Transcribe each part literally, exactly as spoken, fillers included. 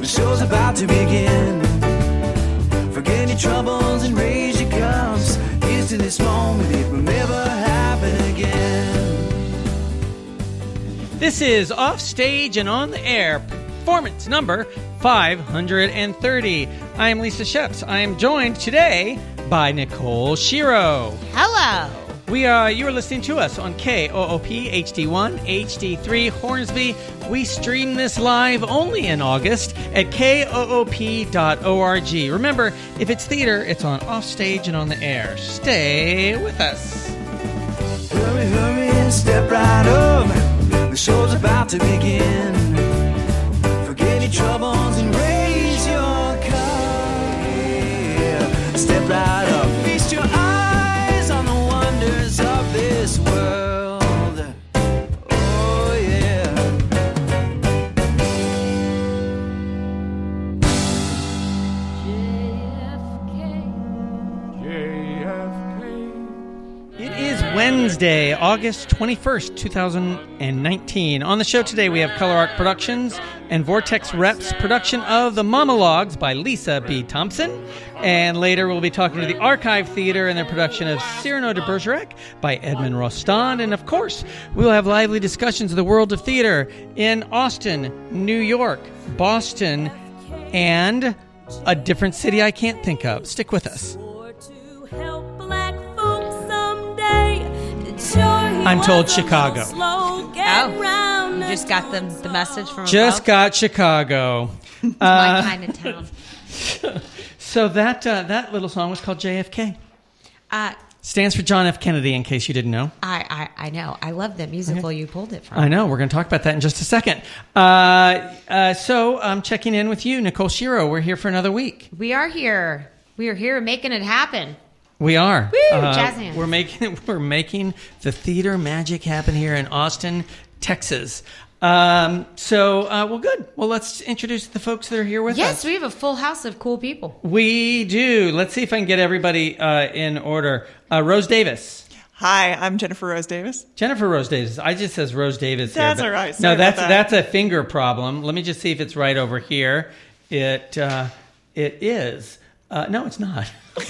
The show's about to begin. Forget your troubles and raise your cups. Here's to this moment, it will never happen again. This is Off Stage and On the Air, performance number five hundred thirty. I am Lisa Sheps. I am joined today by Nicole Shiro. Hello. We are. You are listening to us on K O O P H D one, H D three Hornsby. We stream this live only in August at K O O P dot org. Remember, if it's theater, it's on Offstage and On the Air. Stay with us. Hurry, hurry, step right up. The show's about to begin. Forget your troubles and raise your cup. Yeah. Step right up. Feast your eyes on the wonders of this world. Oh, yeah. J F K. It is Wednesday, August twenty-first, two thousand nineteen. On the show today, we have Color Arc Productions and Vortex Reps production of The Monologues by Lisa B. Thompson. And later, we'll be talking to the Archive Theater and their production of Cyrano de Bergerac by Edmond Rostand. And of course, we'll have lively discussions of the world of theater in Austin, New York, Boston, and a different city I can't think of. Stick with us. I'm told Chicago. Oh, you just got the, the message from Just above? got Chicago. It's Uh, my kind of town. So that uh, that little song was called J F K. Uh, Stands for John F. Kennedy, in case you didn't know. I, I, I know. I love the musical you pulled it from. I know. We're going to talk about that in just a second. Uh, uh, so I'm checking in with you, Nicole Shiro. We're here for another week. We are here. We are here making it happen. We are. Woo, Uh, jazz hands. We're making we're making the theater magic happen here in Austin, Texas. Um, so, uh, well, good. Well, let's introduce the folks that are here with us. Yes, we have a full house of cool people. We do. Let's see if I can get everybody uh, in order. Uh, Rose Davis. Hi, I'm Jennifer Rose Davis. Jennifer Rose Davis. I just says Rose Davis here. That's but- all right. No, Sorry that's about that. that's a finger problem. Let me just see if it's right over here. It uh, it is. Uh, no, it's not.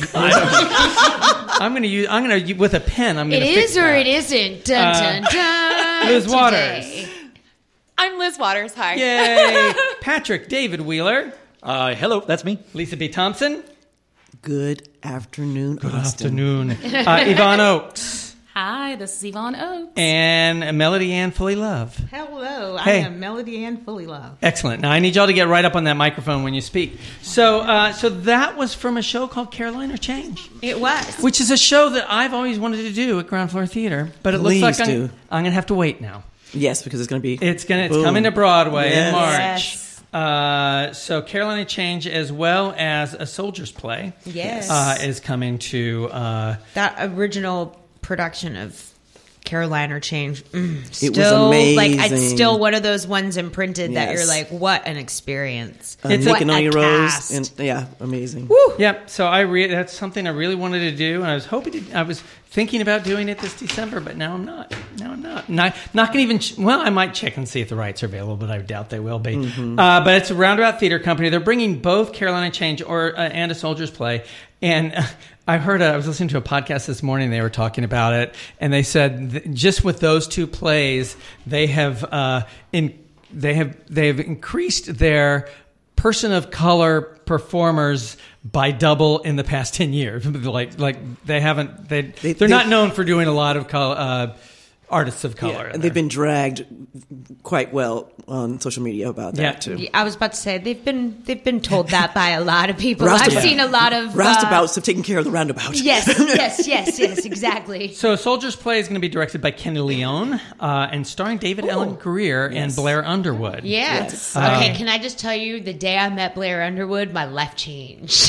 I'm going to use. I'm going to with a pen. I'm going It to. fix is or that. it isn't. Dun, dun, dun. Liz today. Waters. I'm Liz Waters. Hi. Yay! Patrick David Wheeler. Uh, hello, that's me. Lisa B. Thompson. Good afternoon, Good Austin. afternoon. Uh, Yvonne Oakes. Hi, this is Yvonne Oakes. And Melody Ann Fully Love. Hello, Hey. I am Melody Ann Fully Love. Excellent. Now I need y'all to get right up on that microphone when you speak. So, uh, so that was from a show called Caroline or Change, It was. which is a show that I've always wanted to do at Ground Floor Theater, but it Please looks like I'm, do. I'm going to have to wait now. Yes, because it's going to be. It's gonna it's Boom. coming to Broadway Yes. in March. Yes. Uh, so Caroline or Change, as well as A Soldier's Play, Yes. uh, is coming to. Uh, That original production of Caroline or Change. Mm, It was still, Like, it's amazing. still one of those ones imprinted that Yes. you're like, what an experience. Uh, It's Nick a- and what a Oni Rose, cast. and yeah, amazing. Yep. So I re- that's something I really wanted to do, and I was hoping to, I was thinking about doing it this December, but now I'm not. Now I'm not. Not not gonna even. Ch- well, I might check and see if the rights are available, but I doubt they will be. Uh, but it's a Roundabout Theater Company. They're bringing both Caroline Change or uh, and A Soldier's Play, and. Uh, I heard. A, I was listening to a podcast this morning. They were talking about it, and they said th- just with those two plays, they have uh, in they have they have increased their person of color performers by double in the past ten years. like like they haven't they, They- they're they- not known for doing a lot of color, uh, artists of color. Yeah, in and they've there. been dragged quite well on social media about that Yeah. too. Yeah, I was about to say they've been they've been told that by a lot of people. I've Roustabout. seen a lot of uh, Roustabouts have taken care of the roundabout. Yes, yes, yes, yes, exactly. So, A Soldier's Play is going to be directed by Kenny Leone uh, and starring David Allen Greer and Yes. Blair Underwood. Yes. Uh, Okay, can I just tell you, the day I met Blair Underwood, my life changed.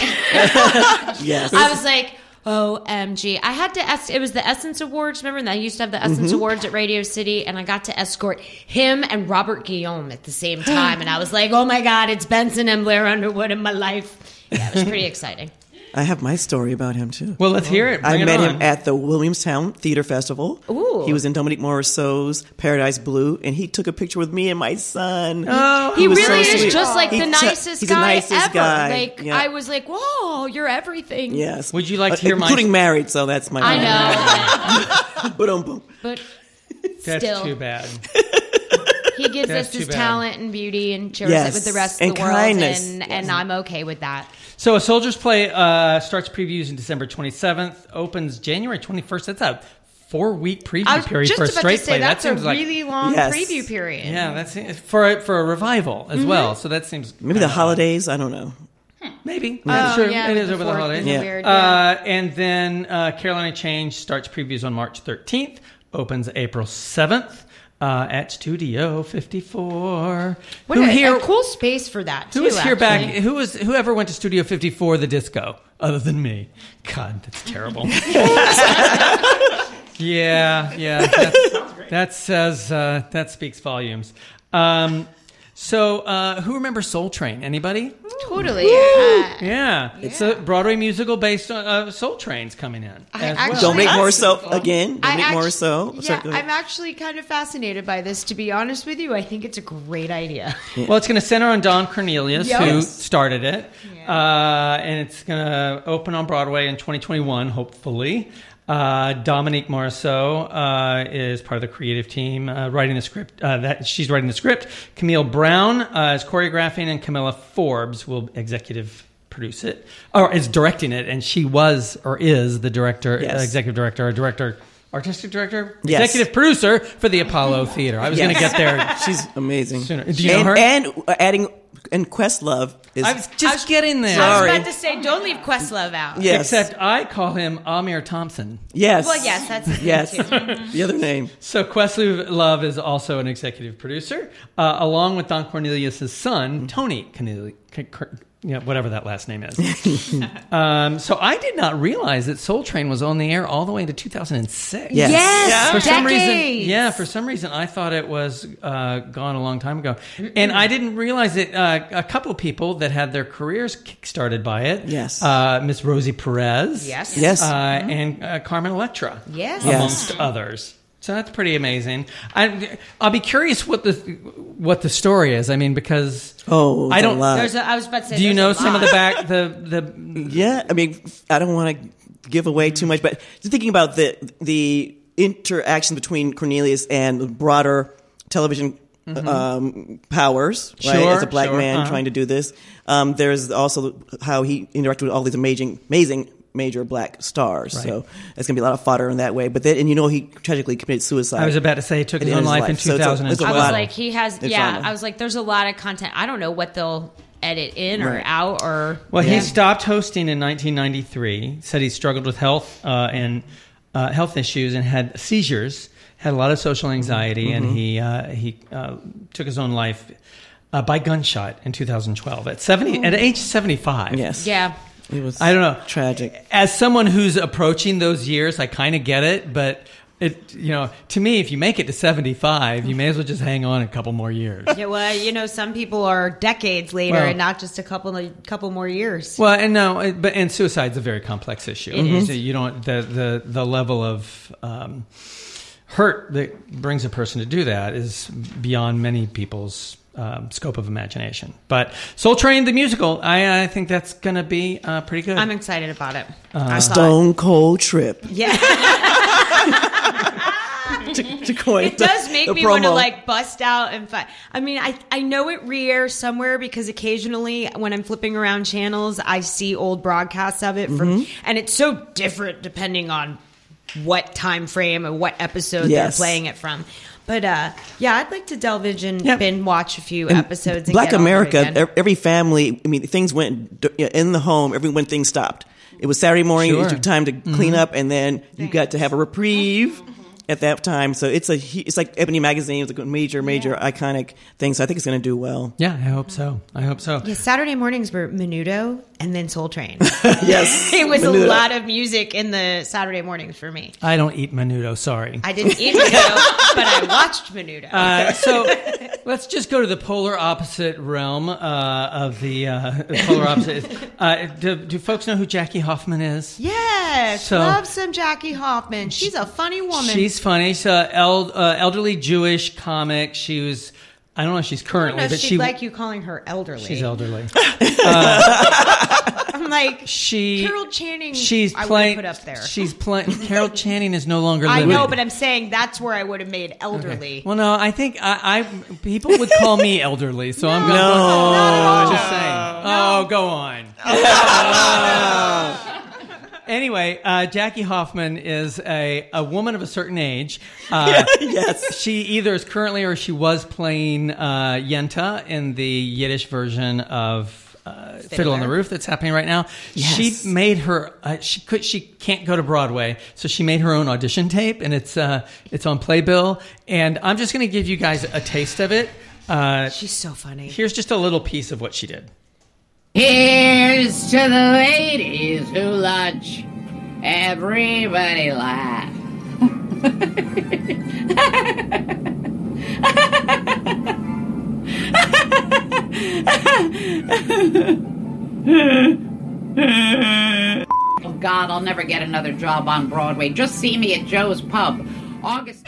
Yes. I was like, O M G. I had to, es- it was the Essence Awards, remember? And I used to have the Essence Awards at Radio City, and I got to escort him and Robert Guillaume at the same time. And I was like, oh my God, it's Benson and Blair Underwood in my life. Yeah, it was pretty exciting. I have my story about him, too. Well, let's hear it. Bring I it met on. him at the Williamstown Theater Festival. Ooh. He was in Dominique Morisseau's Paradise Blue, and he took a picture with me and my son. Oh, He, was really so is sweet. just like He the t- nicest he's the guy nicest ever. guy. Like Yeah. I was like, whoa, you're everything. Yes. Would you like to Uh, hear my- Including married, so that's my I know. Boom, boom. But That's still, too bad. he gives That's us too his bad. talent and beauty and shares Yes. it with the rest And of the world. kindness. And, Yes. and I'm okay with that. So, A Soldier's Play uh, starts previews in December twenty-seventh, opens January twenty-first. That's a four-week preview I was period just for a about straight to say play. that's that a seems like really long Yes. preview period. yeah, that's for a, for a revival as well. So that seems Maybe the uh, holidays. I don't know. Maybe Oh, that's true. yeah, it with is the over the fourth holidays. and the Yeah. weird, Uh, yeah. and then uh, Carolina Change starts previews on March thirteenth, opens April seventh uh, at Studio fifty-four. What who a, here? a cool space for that, too, Who was here back? actually. Who was whoever went to Studio fifty-four, the disco, other than me? God, that's terrible. yeah, yeah, that's, that says uh, that speaks volumes. Um, so, uh, who remembers Soul Train? Anybody? Totally. Uh, Yeah, it's a Broadway musical based on uh, Soul Train's coming in. I as actually- well. Dominique that's Morisseau again. I Dominique actu- Morisseau. Yeah, Sorry, go ahead. I'm actually kind of fascinated by this, to be honest with you. I think it's a great idea. Well, it's going to center on Don Cornelius, Yes. who started it, uh, and it's going to open on Broadway in twenty twenty-one, hopefully. Uh, Dominique Morisseau uh, is part of the creative team uh, writing the script. Uh, that she's writing the script. Camille Brown uh, is choreographing, and Camilla Forbes will executive produce it, or is directing it. And she was or is the director, Yes. uh, executive director, or director, artistic director, Yes. executive producer for the Apollo Theater. I was going to Yes. get there. She's amazing. Sooner. Do you know and, her? And uh, adding and Questlove is. I was just getting there. I was Sorry. about to say, don't leave Questlove out. yes. Except I call him Amir Thompson. yes. Well, yes, that's his name, yes. too. The other name. So Questlove is also an executive producer, uh, along with Don Cornelius' son, Tony Cornelius. Yeah, whatever that last name is. um, so I did not realize that Soul Train was on the air all the way to two thousand six. Yes. Yes, For some reason, decades. yeah, for some reason I thought it was uh, gone a long time ago, and I didn't realize that uh, a couple of people that had their careers kickstarted by it. Yes. uh, Miss Rosie Perez. Yes. Yes. uh, and uh, Carmen Electra. Yes. Yes. amongst others. So that's pretty amazing. I, I'll be curious what the what the story is. I mean, because Oh, I it's a don't. lot. There's a, I was about to say, Do you there's know a some of lot. the back the the Yeah, I mean, I don't want to give away too much, but just thinking about the the interaction between Cornelius and the broader television um, powers, right? Sure, As a black sure, man uh-huh. trying to do this, um, there's also how he interacted with all these amazing, amazing major black stars. Right. So it's gonna be a lot of fodder in that way. But then, and you know, he tragically committed suicide. I was about to say he took his At the own end of his life in life. So it's a- two thousand it's a I was lot. like, he has, It's yeah, drama. I was like, there's a lot of content. I don't know what they'll edit in or Right. out or. Well, yeah. he stopped hosting in nineteen ninety-three. Said he struggled with health uh, and uh, health issues and had seizures. Had a lot of social anxiety, Mm-hmm. and he uh, he uh, took his own life uh, by gunshot in two thousand twelve at seventy at age seventy-five. yes, Yeah. it was. I don't know. Tragic. As someone who's approaching those years, I kind of get it, but it, you know, to me, if you make it to seventy-five, you may as well just hang on a couple more years. Yeah, well, you know, some people are decades later Well- and not just a couple of couple more years. Well, and no, it- but and suicide's a very complex issue. It is. So you don't the the the level of um, hurt that brings a person to do that is beyond many people's um, scope of imagination. But Soul Train the musical, I, I think that's going to be uh, pretty good. I'm excited about it. Uh, I saw it. Stone cold trip. Yeah. to, to coin It does make the me want to promo. like bust out and find. I mean, I I know it re-airs somewhere because occasionally when I'm flipping around channels, I see old broadcasts of it from, Mm-hmm. and it's so different depending on what time frame or what episode Yes. they're playing it from. But uh, yeah, I'd like to delve in and Yeah. binge watch a few And episodes. And Black get on it America, again. ev- every family, I mean, things went d- yeah, in the home, every when things stopped. It was Saturday morning, Sure. it was your time to clean up, and then you got to have a reprieve. at that time. So it's a it's like Ebony Magazine. It's a major, major iconic thing. So I think it's going to do well. Yeah, I hope so. I hope so. Yeah, Saturday mornings were Menudo and then Soul Train. Yes, It was Menudo. a lot of music in the Saturday mornings for me. I don't eat menudo, sorry. I didn't eat Menudo, but I watched Menudo. Uh, so let's just go to the polar opposite realm uh, of the uh, polar opposite. Uh, do, do folks know who Jackie Hoffman is? yes, So- love some Jackie Hoffman. She's a funny woman. She's funny. She's an el- uh, elderly Jewish comic. She was, I don't know if she's I don't currently, know if but she'd she like you calling her elderly. she's elderly. I'm like, She Carol Channing, She's I would playing. put up there. She's playing. Carol Channing is no longer I living. know, but I'm saying that's where I would have made elderly. Well, no, I think I, I people would call me elderly, so I'm going. No. I'm just saying. Oh, go on. Anyway, uh, Jackie Hoffman is a, a woman of a certain age. Uh, Yes. She either is currently or she was playing uh, Yenta in the Yiddish version of uh, Fiddle on the Roof that's happening right now. Yes. She made her. Uh, she could. She can't go to Broadway, so she made her own audition tape, and it's uh, it's on Playbill. And I'm just going to give you guys a taste of it. Uh, She's so funny. here's just a little piece of what she did. Here's to the ladies who lunch. Everybody laugh. Oh God, I'll never get another job on Broadway. Just see me at Joe's Pub. August.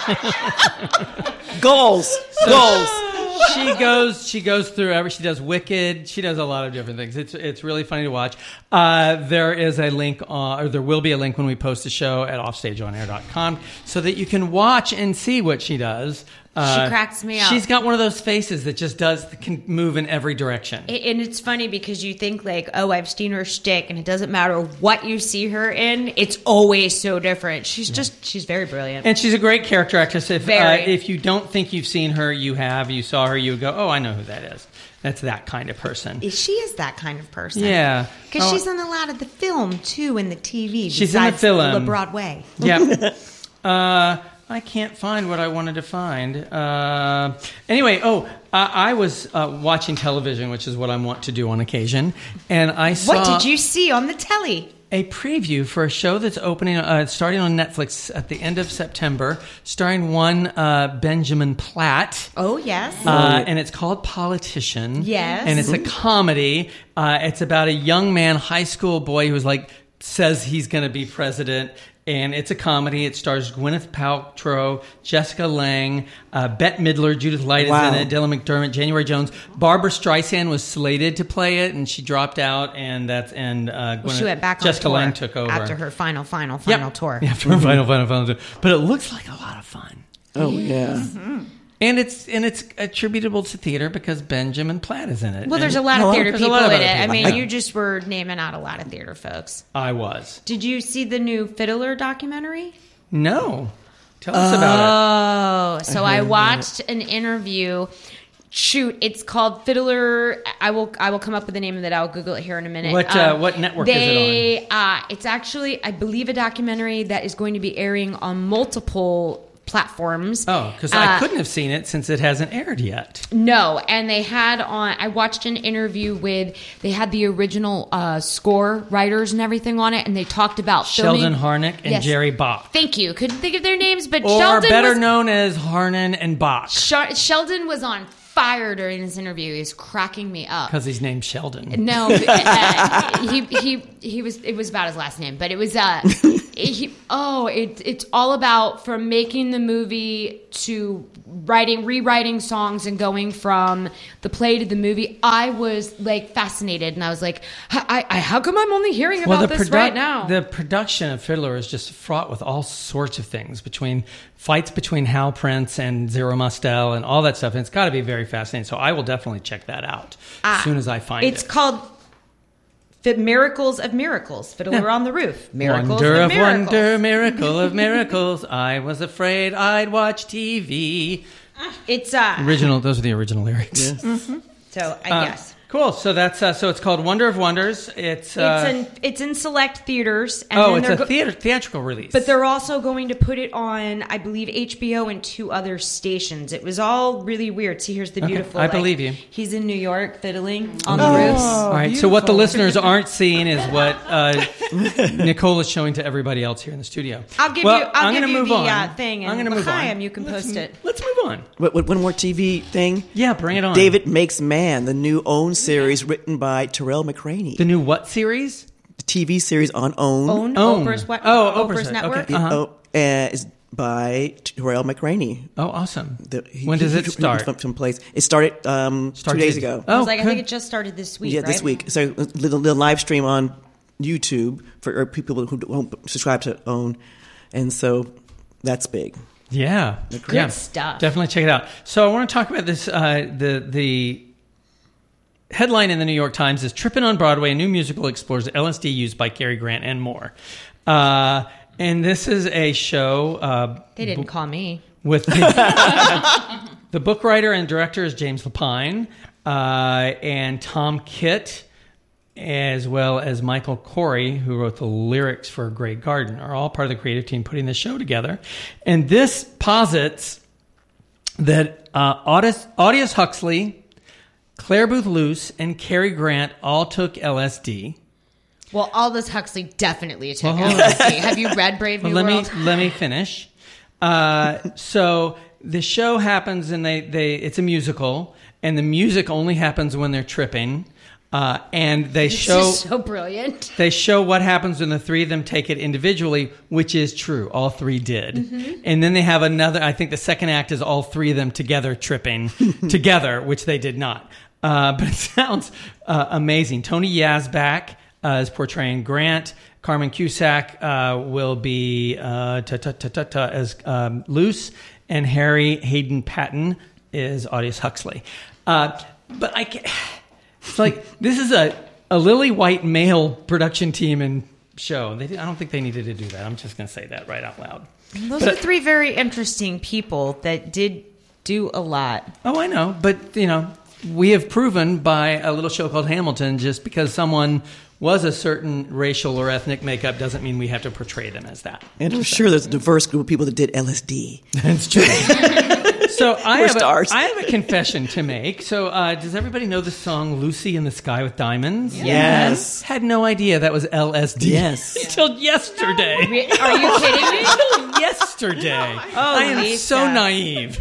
Goals. Goals. She goes. She goes through every. She does Wicked. She does a lot of different things. It's it's really funny to watch. Uh, there is a link, on, or there will be a link when we post the show at offstage on air dot com, so that you can watch and see what she does. Uh, She cracks me up. She's got one of those faces that just does can move in every direction. It- and it's funny because you think like, oh, I've seen her shtick, and it doesn't matter what you see her in; it's always so different. She's just, she's very brilliant. And she's a great character actress. If uh, Very. if you don't think you've seen her, you have. You saw her, you would go, oh, I know who that is. That's that kind of person. She is that kind of person. Yeah. Because Oh. she's in a lot of the film too, and the T V. She's in the besides film. the Broadway. Yep. uh, I can't find what I wanted to find. Uh, anyway, oh, uh, I was uh, watching television, which is what I want to do on occasion, and I saw What did you see on the telly? a preview for a show that's opening, uh, starting on Netflix at the end of September, starring one uh, Benjamin Platt. Oh yes. Uh, and it's called Politician. Yes. And it's a comedy. Uh, it's about a young man, high school boy, who's like, says he's going to be president. And it's a comedy. It stars Gwyneth Paltrow, Jessica Lange, uh, Bette Midler, Judith Light Wow. is in it, Dylan McDermott, January Jones. Barbara Streisand was slated to play it, and she dropped out. And that's and uh, Well, she Gwyneth- went back on Jessica tour Lange took over after her final, final, Yep. final tour. After her final, final, final tour. But it looks like a lot of fun. Oh yeah. And it's and it's attributable to theater because Benjamin Platt is in it. Well, there's a And- lot of theater There's a people lot of in other it. I people. mean, you just were naming out a lot of theater folks. I was. Did you see the new Fiddler documentary? No. Tell us about Oh, so I watched an interview. Shoot, it's called Fiddler. I will I will come up with the name of it. I'll Google it here in a minute. What, uh, what network is it they, it on? Uh, it's actually, I believe, a documentary that is going to be airing on multiple platforms. it. Oh, because I Uh, couldn't have seen it since it hasn't aired yet. No, and they had on. I watched an interview with. They had the original uh, score writers and everything on it, and they talked about Sheldon filming. Harnick and Yes. Jerry Bach. Thank you. Couldn't think of their names, but Or Sheldon better was, known as Harnan and Bach. Shar- Sheldon was on fire during this interview. He was cracking me up. Because he's named Sheldon. No, uh, he he he was. It was about his last name, but it was. Uh, he, oh, it it's all about from making the movie to writing, rewriting songs, and going from the play to the movie. I was like fascinated, and I was like, I, I, how come I'm only hearing about Well, the, this produ- right now? the production of Fiddler is just fraught with all sorts of things, between fights between Hal Prince and Zero Mostel and all that stuff. And it's got to be very fascinating. So I will definitely check that out as soon as I find it's it. called Fi- Miracles of Miracles. Fiddler on the Roof. Miracles Wonder of of Miracles. wonder, miracle of miracles. I was afraid I'd watch T V. It's uh. Original. Those are the original lyrics. So I Uh, guess. Cool. So that's uh, so it's called Wonder of Wonders. It's uh, It's in it's in select theaters. And oh, then it's they're a go- theater theatrical release. But they're also going to put it on, I believe, H B O and two other stations. It was all really weird. See, here's the Okay, beautiful. I like, believe you. He's in New York fiddling on Oh, the roofs. all right. So what the listeners aren't seeing is what uh, Nicole is showing to everybody else here in the studio. I'll give well, you. I'll I'm give gonna you move the on. uh, thing. And I'm going to move behind on. him, you can let's, post it. Let's move on. But, but one more T V thing. Yeah, bring it on. David Makes Man, the new OWN series written by Terrell McCraney. The new what series? The T V series on OWN. Own Own. Oprah's, what, Oh, Oprah's Oprah's, network. okay. Uh-huh. Oh, uh, is by Terrell McCraney. Oh, awesome. The- he- when does he- it he- start? From, from place. It started um, two Started- days ago. I Oh, was like, I good. think it just started this week. yeah, right? this week. So the, the live stream on YouTube for people who don't subscribe to OWN, and so that's big. Yeah, Good yeah. stuff. Definitely check it out. So I want to talk about this. Uh, the the headline in the New York Times is "Trippin' on Broadway: A New Musical Explores L S D Use by Cary Grant and More." Uh, and this is a show. Uh, They didn't call me. with the, the book writer and director is James Lapine, uh, and Tom Kitt, as well as Michael Corey, who wrote the lyrics for Grey Garden, are all part of the creative team putting this show together. And this posits that uh, Aldous, Aldous Huxley, Claire Booth Luce, and Cary Grant all took L S D. Well, Aldous Huxley definitely took Well, hold on. L S D. Have you read Brave New Well, let World? me let me finish. Uh, so the show happens, and they, they it's a musical, and the music only happens when they're tripping, uh, and they It's show just so brilliant. they show what happens when the three of them take it individually, which is true. All three did, Mm-hmm. and then they have another. I think the second act is all three of them together tripping together, which they did not. Uh, but it sounds uh, amazing. Tony Yazbak uh, is portraying Grant. Carmen Cusack uh, will be uh, ta, ta, ta, ta, ta, as um, Luce, and Harry Hayden Patton is Aldous Huxley. Uh, but I can't, it's like this is a, a lily white male production team and show. They, I don't think they needed to do that. I'm just going to say that right out loud. Those But- are three very interesting people that did do a lot. Oh, I know, but you know, we have proven by a little show called Hamilton, just because someone was a certain racial or ethnic makeup doesn't mean we have to portray them as that. And I'm sure there's a diverse group of people that did L S D. That's true. So I We're have, a, stars. I have a confession to make. So uh, does everybody know the song "Lucy in the Sky with Diamonds"? Yes. Had no idea that was L S D. Yes. Until yesterday. Are you kidding me? Until yesterday. I am Lisa. so naive.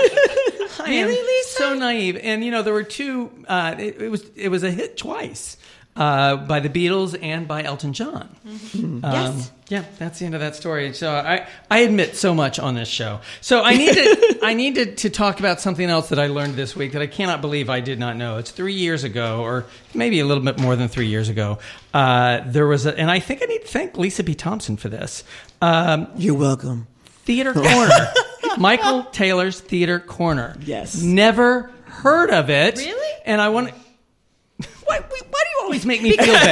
I am Really, Lisa? so naive. And you know, there were two. Uh, it, it was it was a hit twice. Uh, by the Beatles and by Elton John. Um, Yes. Yeah, that's the end of that story. So I, I admit so much on this show. So I need to I need to, to talk about something else that I learned this week that I cannot believe I did not know. It's three years ago, or maybe a little bit more than three years ago. Uh, there was a, and I think I need to thank Lisa B. Thompson for this. Um, You're welcome. Theater Corner. Michael Taylor's Theater Corner. Yes. Never heard of it. Really? And I want to... Why, why do you always make me feel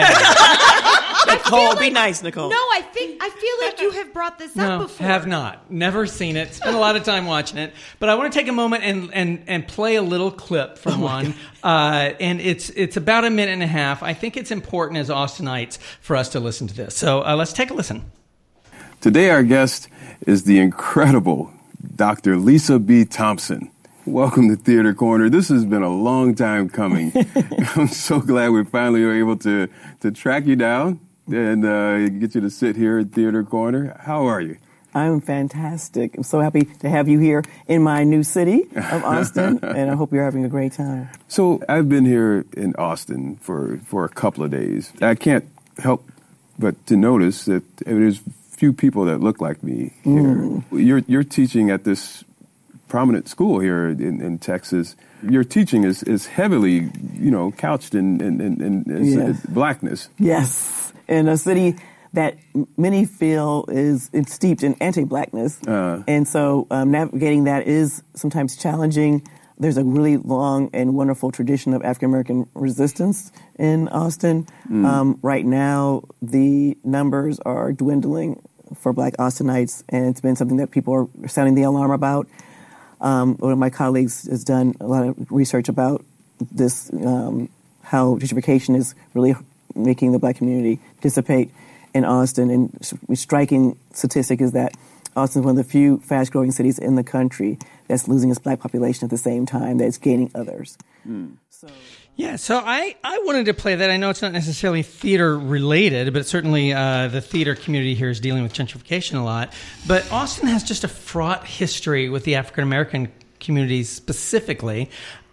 bad? Nicole, be nice, Nicole. No, I think I feel like you have brought this No, up before. have not. Never seen it. Spent a lot of time watching it. But I want to take a moment and, and, and play a little clip from one. Uh, and it's it's about a minute and a half. I think it's important as Austinites for us to listen to this. So uh, let's take a listen. Today, our guest is the incredible Doctor Lisa B. Thompson. Welcome to Theater Corner. This has been a long time coming. I'm so glad we finally were able to, to track you down and uh, get you to sit here at Theater Corner. How are you? I'm fantastic. I'm so happy to have you here in my new city of Austin, and I hope you're having a great time. So I've been here in Austin for, for a couple of days. I can't help but to notice that there's few people that look like me here. Mm. You're, you're teaching at this prominent school here in, in Texas. Your teaching is, is heavily, you know, couched in, in, in, in Yes. blackness. Yes, in a city that many feel is it's steeped in anti-blackness. Uh. And so um, navigating that is sometimes challenging. There's a really long and wonderful tradition of African-American resistance in Austin. Mm. Um, right now, the numbers are dwindling for Black Austinites, and it's been something that people are sounding the alarm about. Um, one of my colleagues has done a lot of research about this, um, how gentrification is really making the black community dissipate in Austin. And a striking statistic is that Austin is one of the few fast-growing cities in the country that's losing its black population at the same time that it's gaining others. Mm. So, yeah, so I, I wanted to play that. I know it's not necessarily theater-related, but certainly uh, the theater community here is dealing with gentrification a lot. But Austin has just a fraught history with the African-American communities specifically,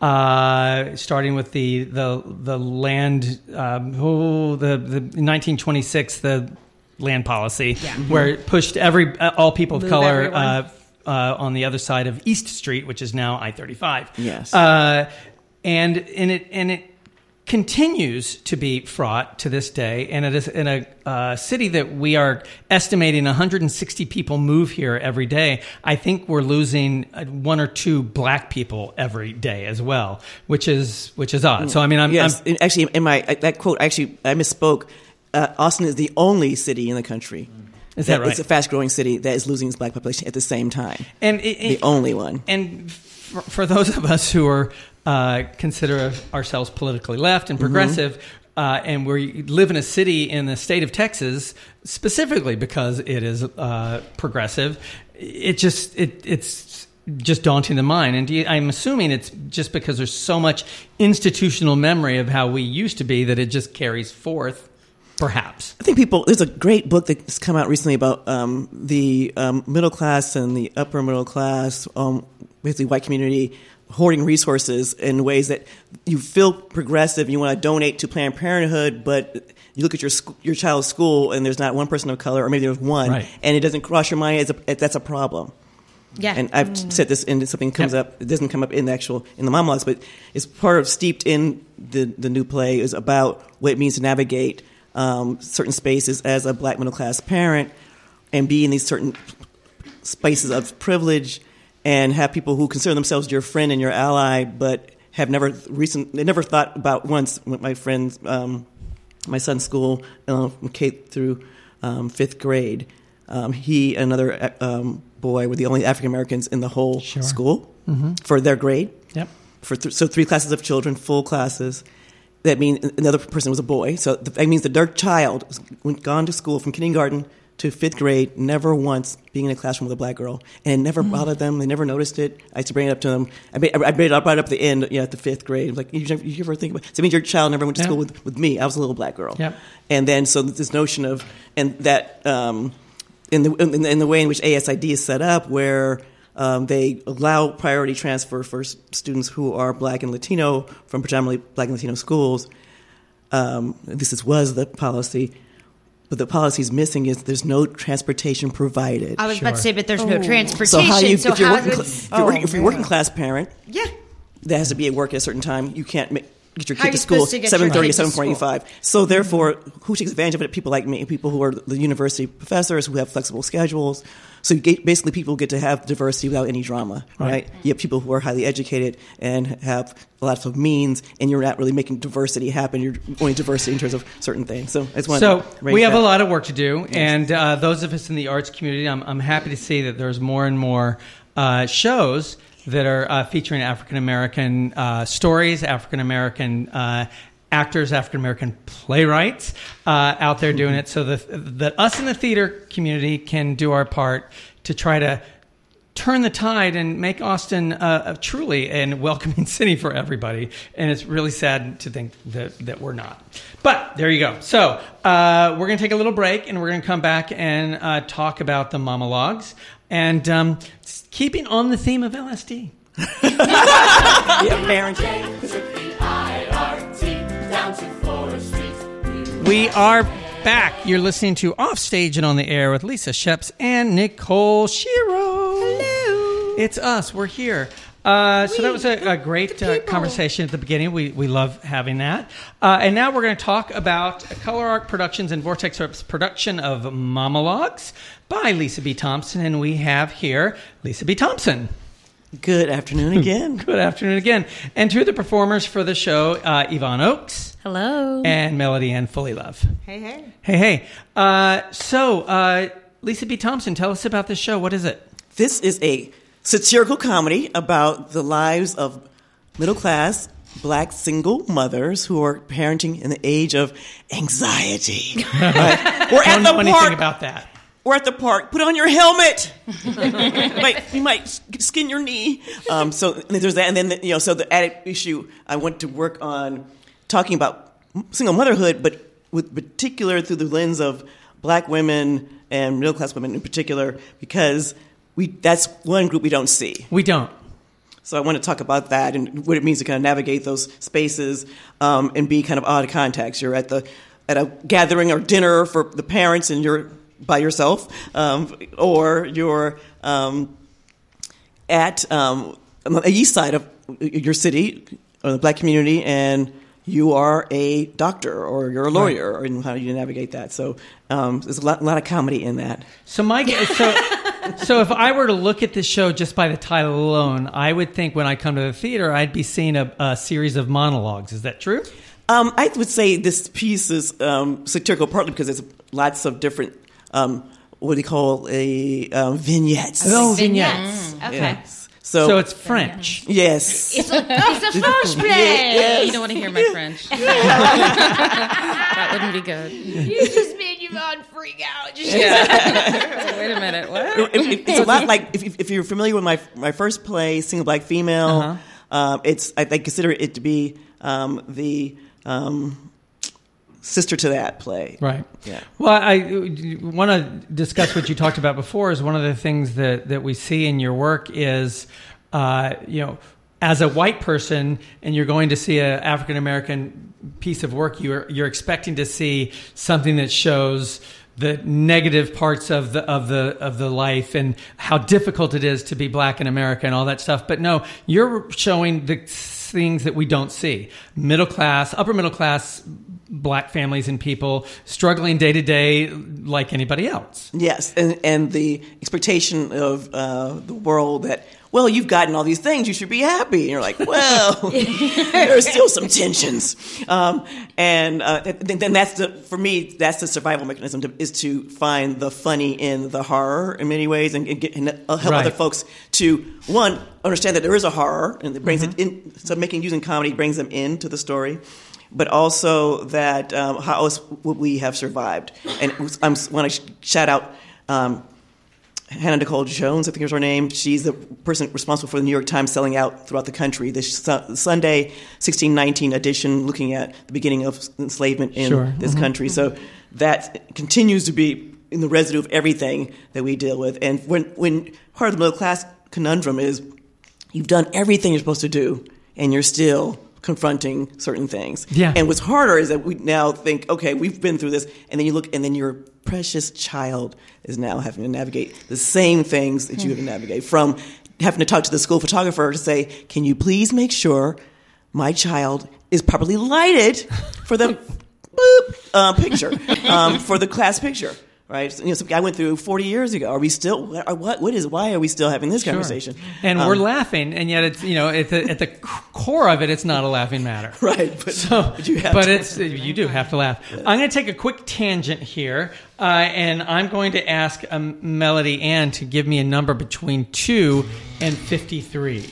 uh, starting with the the the land, um, oh, the the nineteen twenty-six the land policy, yeah. mm-hmm. where it pushed every uh, all people of Move color uh, uh, on the other side of East Street, which is now I thirty-five. Yes, uh, and and it and it continues to be fraught to this day, and it is in a uh, city that we are estimating one hundred sixty people move here every day. I think we're losing one or two black people every day as well, which is which is odd. So I mean, I'm, yes. I'm actually in my that quote actually I misspoke. Uh, Austin is the only city in the country. Is that, that right? It's a fast-growing city that is losing its black population at the same time, and it, the it, only one. And for, for those of us who are Uh, consider ourselves politically left and progressive, mm-hmm. uh, and we live in a city in the state of Texas specifically because it is uh, progressive. It just it it's just daunting the mind, and I'm assuming it's just because there's so much institutional memory of how we used to be that it just carries forth. Perhaps I think people. There's a great book that's come out recently about um, the um, middle class and the upper middle class, um, basically white community, hoarding resources in ways that you feel progressive. You want to donate to Planned Parenthood, but you look at your sc- your child's school and there's not one person of color, or maybe there's one, right. and it doesn't cross your mind as a, that's a problem. Yeah, and I've mm. said this, and something comes yep. up. It doesn't come up in the actual in the monologues, but it's part of steeped in the the new play is about what it means to navigate um, certain spaces as a black middle class parent and be in these certain spaces of privilege. And have people who consider themselves your friend and your ally, but have never recent they never thought about once. With my friends, um, my son's school, uh, from K through um, fifth grade, um, he and another um, boy were the only African Americans in the whole sure. school mm-hmm. for their grade. Yep. For th- so three classes of children, full classes. That means another person was a boy. So that means the their child went gone to school from kindergarten to fifth grade, never once being in a classroom with a black girl. And it never mm. bothered them. They never noticed it. I used to bring it up to them. I made, I made it up right up at the end, you know, at the fifth grade. Like, you, never, you ever think about it? So it means your child never went to yeah. school with, with me. I was a little black girl. Yep. And then, so this notion of, and that, um, in the, in the in the way in which A S I D is set up, where um, they allow priority transfer for students who are black and Latino from predominantly black and Latino schools, um, this is, was the policy. But the policy is missing is there's no transportation provided. I was sure. about to say, but there's oh. no transportation. So how you, so if, you're how working, is, if, you're working, oh, if you're a working class parent, yeah, that has to be at work at a certain time. You can't make, get your how kid to school seven thirty or seven forty-five. So therefore, who takes advantage of it? People like me, people who are the university professors who have flexible schedules. So you get, basically people get to have diversity without any drama, right? right? You have people who are highly educated and have lots of means, and you're not really making diversity happen. You're only diversity in terms of certain things. So I just wanted so to we have that. a lot of work to do, yes. and uh, those of us in the arts community, I'm, I'm happy to see that there's more and more uh, shows that are uh, featuring African American uh, stories, African American uh, actors, African American playwrights uh, out there doing it, so that, that us in the theater community can do our part to try to turn the tide and make Austin uh, a truly a welcoming city for everybody. And it's really sad to think that, that we're not. But there you go. So uh, we're going to take a little break, and we're going to come back and uh, talk about the monologues. And um, keeping on the theme of L S D. yeah, parenting. We are back. You're listening to Offstage and on the Air with Lisa Sheps and Nicole Shiro. Hello. It's us. We're here. Uh, so that was a, a great uh, conversation at the beginning. We we love having that. Uh, and now we're going to talk about Color Arc Productions and Vortex Reps' production of Monologues by Lisa B. Thompson. And we have here Lisa B. Thompson. Good afternoon again. Good afternoon again. And two of the performers for the show, uh, Yvonne Oakes. Hello. And Melody Ann Fully Love. Hey, hey. Hey, hey. Uh, so, uh, Lisa B. Thompson, tell us about this show. What is it? This is a satirical comedy about the lives of middle-class black single mothers who are parenting in the age of anxiety. Right? We're I don't at the know anything park. about that. We're at the park. Put on your helmet. you, might, you might skin your knee. Um, so there's that, and then you know. So the added issue, I went to work on talking about single motherhood, but with particular through the lens of black women and middle class women in particular, because we that's one group we don't see. We don't. So I want to talk about that and what it means to kind of navigate those spaces um, and be kind of odd contacts. You're at the at a gathering or dinner for the parents, and you're by yourself, um, or you're um, at um, on the east side of your city or the black community, and you are a doctor or you're a lawyer, right. And how do you navigate that? So um, there's a lot, a lot of comedy in that. So my so so if I were to look at this show just by the title alone, I would think when I come to the theater, I'd be seeing a, a series of monologues. Is that true? Um, I would say this piece is um, satirical partly because there's lots of different. Um, what do you call a um, vignettes? Oh, vignettes. Mm, okay. Yes. So, so it's French. Yes. It's a, it's a French play. Yes. You don't want to hear my French. That wouldn't be good. You just made Yvonne freak out. Just Yeah. Wait a minute. What? It, it, it's a lot like if, if you're familiar with my my first play, Single Black Female. Uh-huh. Um, it's I, I consider it to be um, the um, sister to that play. Right. Yeah. Well, I want to discuss what you talked about before. Is one of the things that, that we see in your work is, uh, you know, as a white person and you're going to see an African American piece of work, you're you're expecting to see something that shows the negative parts of the of the of the life and how difficult it is to be black in America and all that stuff. But no, you're showing the things that we don't see. Middle class, upper middle class black families and people struggling day to day like anybody else. Yes, and and the expectation of uh, the world that, well, you've gotten all these things, you should be happy. And you're like, well, there's still some tensions. Um, and uh, then, then that's the, for me, that's the survival mechanism, to, is to find the funny in the horror in many ways and, and, get, and help Right. other folks to, one, understand that there is a horror, and it brings Mm-hmm. it in, so making, using comedy brings them into the story. But also that um, how else would we have survived? And I want to shout out um, Hannah Nicole Jones, I think is her name. She's the person responsible for the New York Times selling out throughout the country. This su- Sunday sixteen nineteen edition, looking at the beginning of enslavement in Sure. this Mm-hmm. country. So that continues to be in the residue of everything that we deal with. And when, when part of the middle class conundrum is you've done everything you're supposed to do, and you're still confronting certain things. Yeah. And what's harder is that we now think, okay, we've been through this, and then you look, and then your precious child is now having to navigate the same things that you have to navigate, from having to talk to the school photographer to say, can you please make sure my child is properly lighted for the boop, uh, picture, um, for the class picture. Right, so, you know, something I went through forty years ago. Are we still? What? What, what is? Why are we still having this Sure. conversation? And Um, we're laughing, and yet it's, you know, at the, at the core of it, it's not a laughing matter. Right, but, So, but you have but to. it's you do have to laugh. I'm going to take a quick tangent here, uh, and I'm going to ask um, Melody Ann to give me a number between two and fifty-three.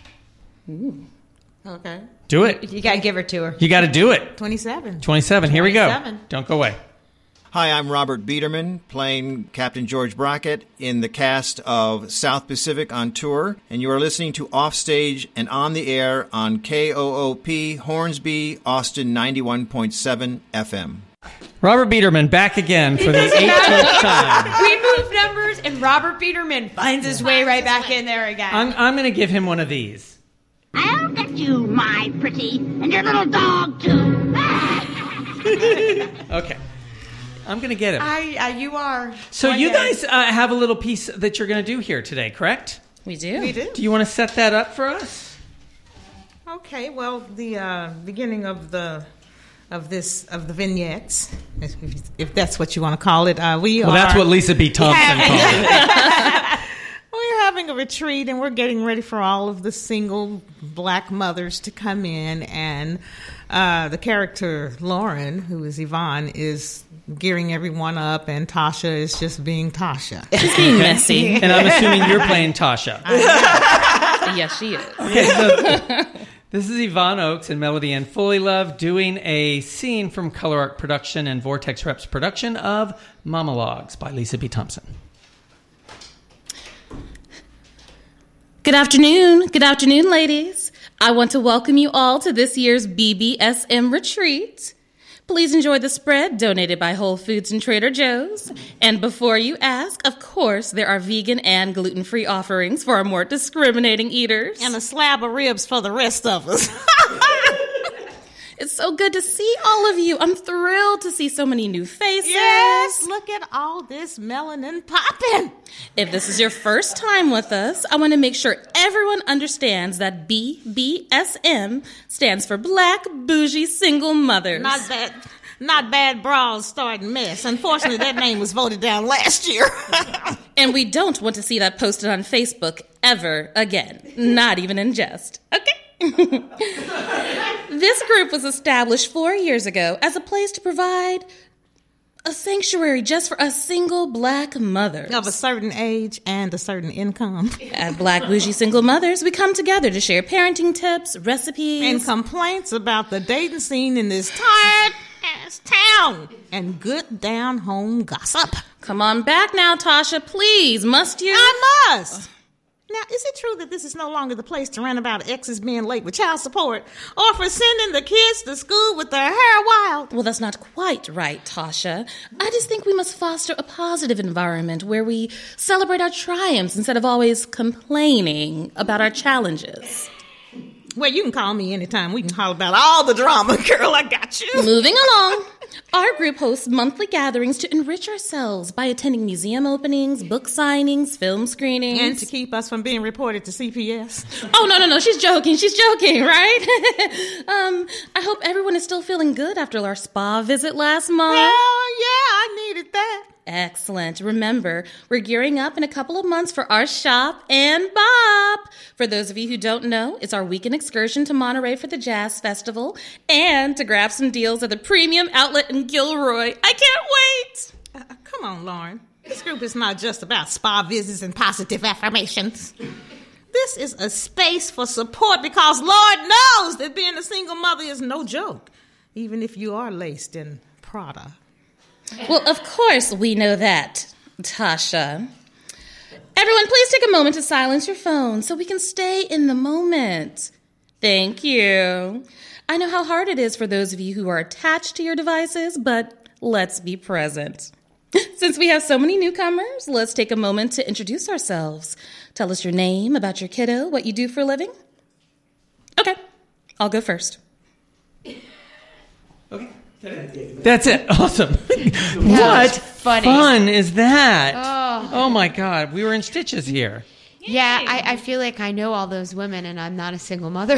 Okay. Do it. You got to give her to her. You got to do it. twenty-seven. twenty-seven. Here we go. twenty-seven. Don't go away. Hi, I'm Robert Biederman, playing Captain George Brackett in the cast of South Pacific on tour, and you are listening to Offstage and On the Air on K O O P Hornsby, Austin ninety-one point seven F M. Robert Biederman back again for the eighteenth time. We move numbers, and Robert Peterman finds his way right back in there again. I'm, I'm going to give him one of these. I'll get you, my pretty, and your little dog, too. Okay. I'm going to get him. I, I, you are. So One you day. guys uh, have a little piece that you're going to do here today, correct? We do. We do. Do you want to set that up for us? Okay. Well, the uh, beginning of the of this of the vignettes, if, if that's what you want to call it, uh, we Well, are. that's what Lisa B. Thompson called it. We're having a retreat, and we're getting ready for all of the single black mothers to come in, and uh, the character Lauren, who is Yvonne, is gearing everyone up, and Tasha is just being Tasha. Just being messy. And I'm assuming you're playing Tasha. Yes, she is. Okay, so This is Yvonne Oakes and Melody Ann Fully Love doing a scene from Color Arc Production and Vortex Reps production of Monologues by Lisa B. Thompson. Good afternoon. Good afternoon, ladies. I want to welcome you all to this year's B B S M retreat. Please enjoy the spread donated by Whole Foods and Trader Joe's. And before you ask, of course, there are vegan and gluten-free offerings for our more discriminating eaters. And a slab of ribs for the rest of us. It's so good to see all of you. I'm thrilled to see so many new faces. Yes, look at all this melanin popping. If this is your first time with us, I want to make sure everyone understands that B B S M stands for Black Bougie Single Mothers. Not bad. Not bad bras starting mess. Unfortunately, that name was voted down last year. And we don't want to see that posted on Facebook ever again. Not even in jest. Okay? This group was established four years ago as a place to provide a sanctuary just for us single black mothers. Of a certain age and a certain income. At Black Bougie Single Mothers, we come together to share parenting tips, recipes, and complaints about the dating scene in this tired-ass town. And good down-home gossip. Come on back now, Tasha, please. Must you? I must. Now, is it true that this is no longer the place to rant about exes being late with child support or for sending the kids to school with their hair wild? Well, that's not quite right, Tasha. I just think we must foster a positive environment where we celebrate our triumphs instead of always complaining about our challenges. Well, you can call me anytime. We can holler about all the drama. Girl, I got you. Moving along. Our group hosts monthly gatherings to enrich ourselves by attending museum openings, book signings, film screenings. And to keep us from being reported to C P S. Oh, no, no, no. She's joking. She's joking, right? um, I hope everyone is still feeling good after our spa visit last month. Hell yeah, I needed that. Excellent. Remember, we're gearing up in a couple of months for our Shop and Bop. For those of you who don't know, it's our weekend excursion to Monterey for the Jazz Festival and to grab some deals at the Premium Outlet in Gilroy. I can't wait. Uh, come on, Lauren. This group is not just about spa visits and positive affirmations. This is a space for support because Lord knows that being a single mother is no joke, even if you are laced in Prada. Well, of course we know that, Tasha. Everyone, please take a moment to silence your phone so we can stay in the moment. Thank you. I know how hard it is for those of you who are attached to your devices, but let's be present. Since we have so many newcomers, let's take a moment to introduce ourselves. Tell us your name, about your kiddo, what you do for a living. Okay, I'll go first. Okay. That's it. Awesome. What funny. fun is that? Oh. Oh my God. We were in stitches here. Yeah, I, I feel like I know all those women and I'm not a single mother.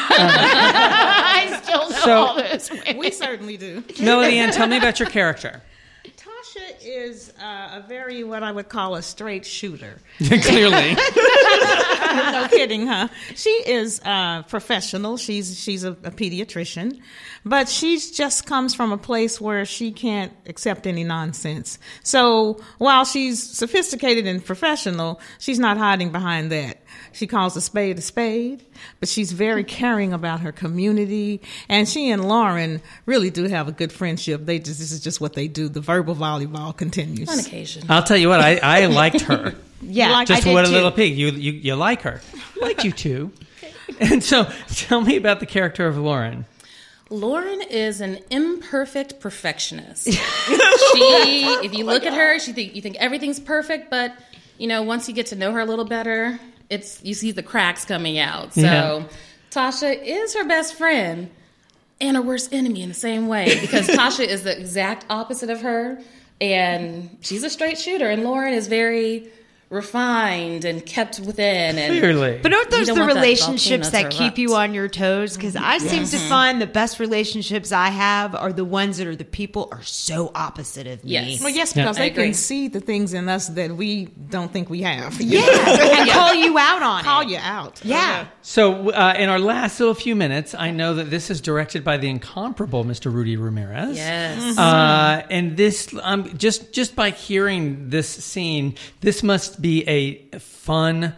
I still know So- all those women. We certainly do. Melody Ann, tell me about your character. Tasha is uh, a very, what I would call a straight shooter. Clearly. No kidding, huh? She is uh, professional. She's she's a, a pediatrician, but she just comes from a place where she can't accept any nonsense. So while she's sophisticated and professional, she's not hiding behind that. She calls a spade a spade, but she's very caring about her community. And she and Lauren really do have a good friendship. They just, this is just what they do. The verbal volleyball continues. On occasion. I'll tell you what, I, I liked her. Yeah, like- Just I did what a too. little pig. You, you you like her. I like you too. And so tell me about the character of Lauren. Lauren is an imperfect perfectionist. She, if you look at her, she think you think everything's perfect, but you know, once you get to know her a little better, it's you see the cracks coming out. So Yeah. Tasha is her best friend and her worst enemy in the same way because Tasha is the exact opposite of her, and she's a straight shooter, and Lauren is very refined and kept within. And Clearly. But aren't You those don't the want that relationships volcano that to keep erupt. you on your toes? Because I seem to find the best relationships I have are the ones that are the people are so opposite of me. Yes. Well, yes, Yeah. because I they agree. can see the things in us that we don't think we have. Yeah, and call you out on Call it. you out. Yeah. So, uh, in our last little few minutes, I know that this is directed by the incomparable Mister Rudy Ramirez. Yes. Uh, and this, um, just just by hearing this scene, this must be a fun,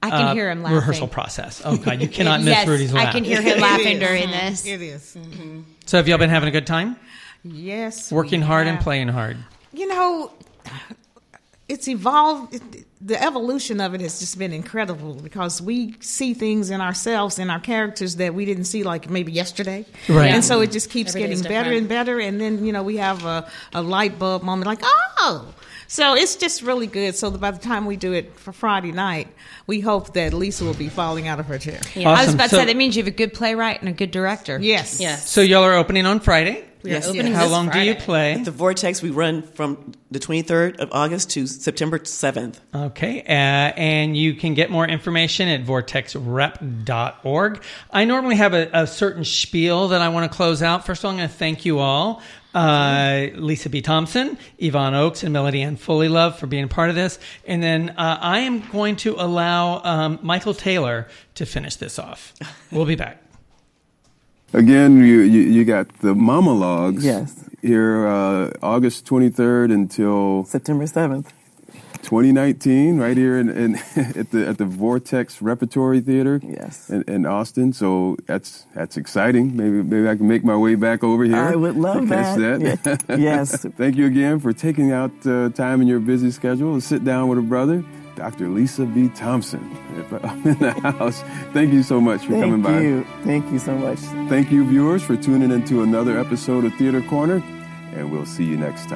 I can uh, hear him laughing. rehearsal process. Oh God, you cannot miss yes, Rudy's laugh. I can hear him laughing It is. during this. It is. Mm-hmm. So have y'all been having a good time? Yes. Working we hard have. and playing hard. You know, it's evolved. It, the evolution of it has just been incredible because we see things in ourselves and our characters that we didn't see like maybe yesterday. Right. And so it just keeps Every day's getting better different. and better. And then, you know, we have a, a light bulb moment like, oh. So it's just really good. So by the time we do it for Friday night, we hope that Lisa will be falling out of her chair. Yeah. I was Awesome. about to So- say that means you have a good playwright and a good director. Yes. Yes. So y'all are opening on Friday. We are Yes. opening How this long do you Friday. play? At the Vortex, we run from the twenty-third of August to September seventh. Okay, uh, and you can get more information at vortex rep dot org. I normally have a, a certain spiel that I want to close out. First of all, I'm going to thank you all. Uh, Lisa B. Thompson, Yvonne Oakes, and Melody Ann Fully Love for being a part of this. And then uh, I am going to allow um, Michael Taylor to finish this off. We'll be back. Again, you, you, you got the monologues Yes. here uh, August twenty-third until September seventh. twenty nineteen, right here in, in at the at the Vortex Repertory Theater. Yes. In, in Austin. So that's that's exciting. Maybe maybe I can make my way back over here. I would love to catch that. that. Yeah. Yes. Thank you again for taking out uh, time in your busy schedule to sit down with a brother, Doctor Lisa B. Thompson, in the house. Thank you so much for Thank coming by. you. Thank you so much. Thank you, viewers, for tuning into another episode of Theater Corner, and we'll see you next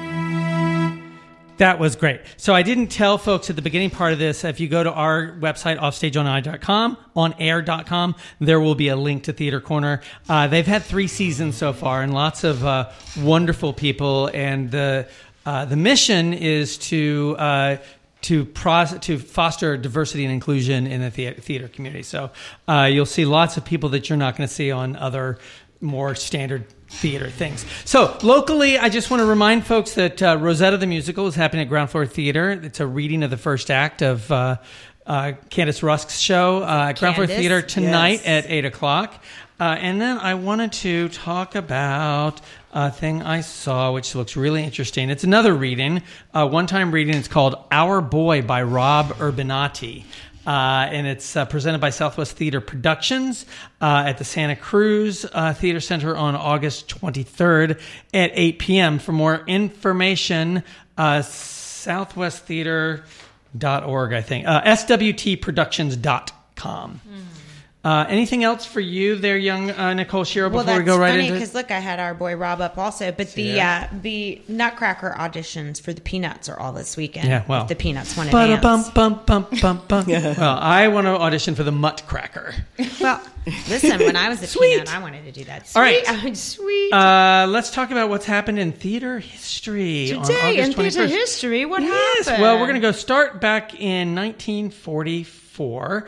time. That was great. So I didn't tell folks at the beginning part of this, if you go to our website, offstage on air dot com, on air dot com, there will be a link to Theater Corner. Uh, they've had three seasons so far and lots of uh, wonderful people. And the uh, the mission is to uh, to pros- to foster diversity and inclusion in the thea- theater community. So uh, you'll see lots of people that you're not going to see on other more standard theater things. So locally, I just want to remind folks that uh, Rosetta the Musical is happening at Ground Floor Theater. It's a reading of the first act of uh, uh, Candace Rusk's show uh, at Ground Floor Candace? Theater tonight Yes. at eight o'clock. Uh, and then I wanted to talk about a thing I saw, which looks really interesting. It's another reading, a one-time reading. It's called Our Boy by Rob Urbanati. Uh, and it's uh, presented by Southwest Theater Productions uh, at the Santa Cruz uh, Theater Center on August twenty-third at eight p.m. For more information, uh, southwest theater dot org, I think. Uh, S W T productions dot com. Mm. Uh, anything else for you there, young uh, Nicole Shiro, before Well, that's we go right funny into because look, I had our boy Rob up also, but the Yeah. uh, the Nutcracker auditions for the Peanuts are all this weekend. Yeah, well. if the Peanuts want to Bum, dance. bum, bum, bum, bum. Well, I want to audition for the Muttcracker. Well, listen, when I was a Sweet. Peanut, I wanted to do that. Sweet. All right. Oh, sweet. Uh, let's talk about what's happened in theater history on Today August in theater twenty-first. history, what Yes. happened? Well, we're going to go start back in nineteen forty-four.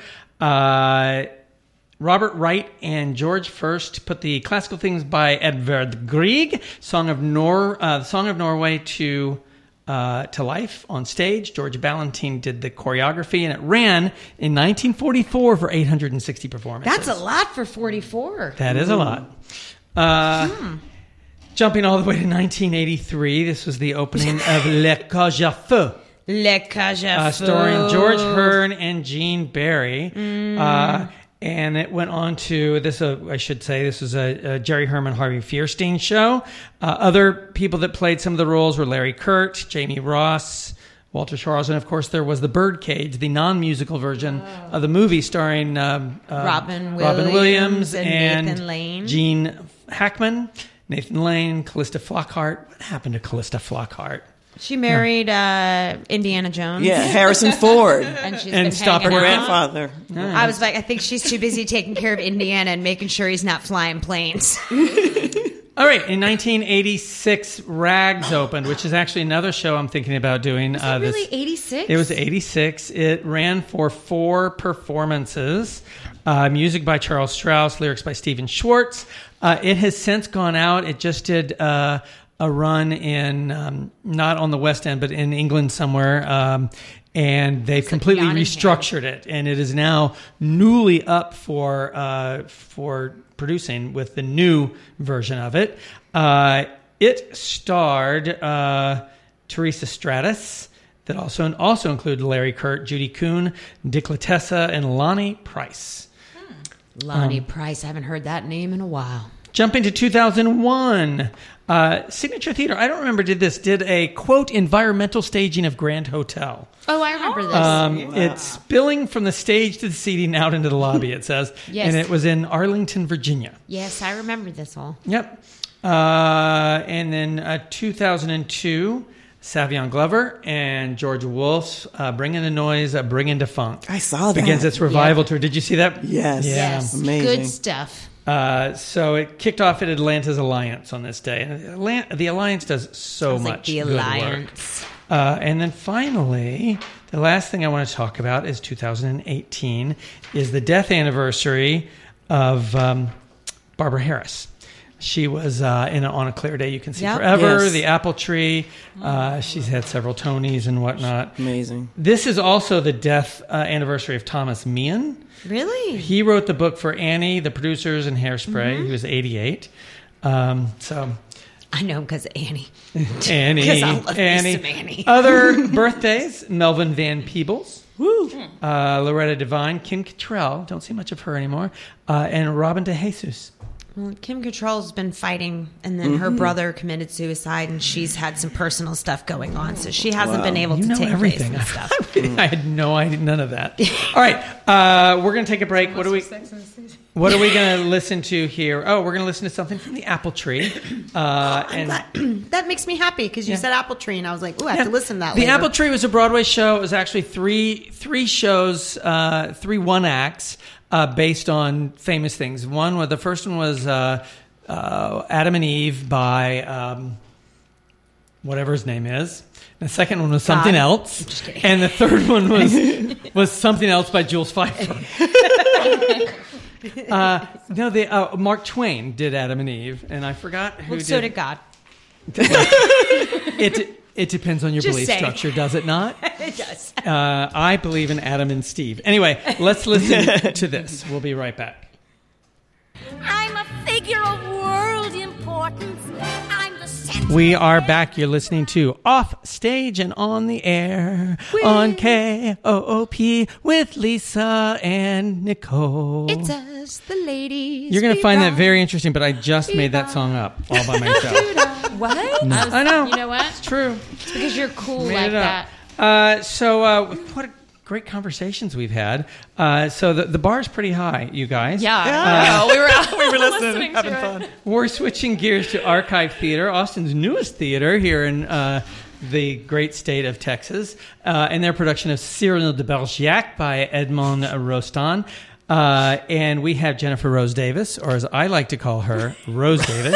Uh, Robert Wright and George First put the classical things by Edvard Grieg, Song of Nor, uh, Song of Norway, to uh, to life on stage. George Ballantyne did the choreography, and it ran in nineteen forty-four for eight hundred sixty performances. That's a lot for forty-four. That is a lot. Uh, Hmm. Jumping all the way to nineteen eighty-three, this was the opening of Le Cage à Feu. Le Cage à Uh, Feu. starring George Hearn and Gene Barry. Mm. Uh, and it went on to this. Uh, I should say this was a, a Jerry Herman, Harvey Fierstein show. Uh, other people that played some of the roles were Larry Kurt, Jamie Ross, Walter Charles, and of course there was the Birdcage, the non-musical version of the movie starring um, uh, Robin Robin Williams Williams and and Nathan Lane. Gene Hackman, Nathan Lane, Callista Flockhart. What happened to Callista Flockhart? She married uh, Indiana Jones. Yeah, Harrison Ford. and she's And been stopped hanging working. out. Grandfather. I was like, I think she's too busy taking care of Indiana and making sure he's not flying planes. All right, in nineteen eighty-six, Rags opened, which is actually another show I'm thinking about doing. Was uh, it this- really eighty-six? It was eighty-six. It ran for four performances. Uh, music by Charles Strauss, lyrics by Stephen Schwartz. Uh, it has since gone out. It just did uh, a run in, um, not on the West End, but in England somewhere. Um, and they've completely Nottingham. restructured it. And it is now newly up for uh, for producing with the new version of it. Uh, it starred uh, Teresa Stratus, that also also include Larry Kurt, Judy Kuhn, Dick Latessa, and Lonnie Price. Lonnie Um, Price. I haven't heard that name in a while. Jumping to two thousand one, uh, Signature Theater, I don't remember, did this, did a, quote, environmental staging of Grand Hotel. Oh, I remember this. Um, It's spilling from the stage to the seating out into the lobby, it says. Yes. And it was in Arlington, Virginia. Yes, I remember this all. Yep. Uh, and then uh, two thousand two, Savion Glover and George Wolf's uh, Bring in the Noise, uh, Bring in the Funk. I saw that. Begins its revival tour. Did you see that? Yes. Yeah. Yes, Amazing. good stuff. Uh, so it kicked off at Atlanta's Alliance on this day. And Atlant- the Alliance does so Sounds much like the good Alliance. work. Uh, and then finally, the last thing I want to talk about is two thousand eighteen, is the death anniversary of um, Barbara Harris. She was uh, in a, On a Clear Day You Can See Yep. Forever, Yes. The Apple Tree. Uh, she's had several Tonys and whatnot. Amazing. This is also the death uh, anniversary of Thomas Meehan. Really? He wrote the book for Annie, The Producers, and Hairspray. Mm-hmm. He was eighty-eight. Um, so I know him because of Annie. Annie, 'Cause I love me Annie. some Annie. Other birthdays: Melvin Van Peebles, Woo. uh, Loretta Devine, Kim Cattrall. Don't see much of her anymore, uh, and Robin DeJesus. Well, Kim Cattrall's been fighting, and then her brother committed suicide, and she's had some personal stuff going on, so she hasn't been able You to know take everything. place and stuff. I had no idea, none of that. All right, uh, we're going to take a break. What are we? What are we going to listen to here? Oh, we're going to listen to something from the Apple Tree. Uh, and That, that makes me happy because you Yeah. said Apple Tree, and I was like, "Ooh, I have Yeah. to listen to that." The later. Apple Tree was a Broadway show. It was actually three three shows, uh, three one acts uh, based on famous things. One was the first one was uh, uh, Adam and Eve by um, whatever his name is. The second one was something God. else, Just kidding. and the third one was was something else by Jules Pfeiffer. uh, no, they uh, Mark Twain did Adam and Eve, and I forgot who Well, did. so did God. It it depends on your Just belief saying. structure, does it not? It does. Uh, I believe in Adam and Steve. Anyway, let's listen to this. We'll be right back. I'm a figure of world importance. I'm the center. We are back. You're listening to Off Stage and On the Air on K O O P with Lisa and Nicole. It's us, the ladies. You're going to We find that rock. very interesting, but I just made that song up all by myself. What? I, was- I know. You know what? It's true. It's because you're cool Made like it up. that. Uh, so, uh, what a great conversations we've had. Uh, so, the, the bar's pretty high, you guys. Yeah. Yeah, we were out, we were listening, Listening to having it. fun. We're switching gears to Archive Theater, Austin's newest theater here in uh, the great state of Texas, uh, and their production of Cyrano de Bergerac by Edmond Rostand. Uh, and we have Jennifer Rose Davis, or as I like to call her, Rose Davis.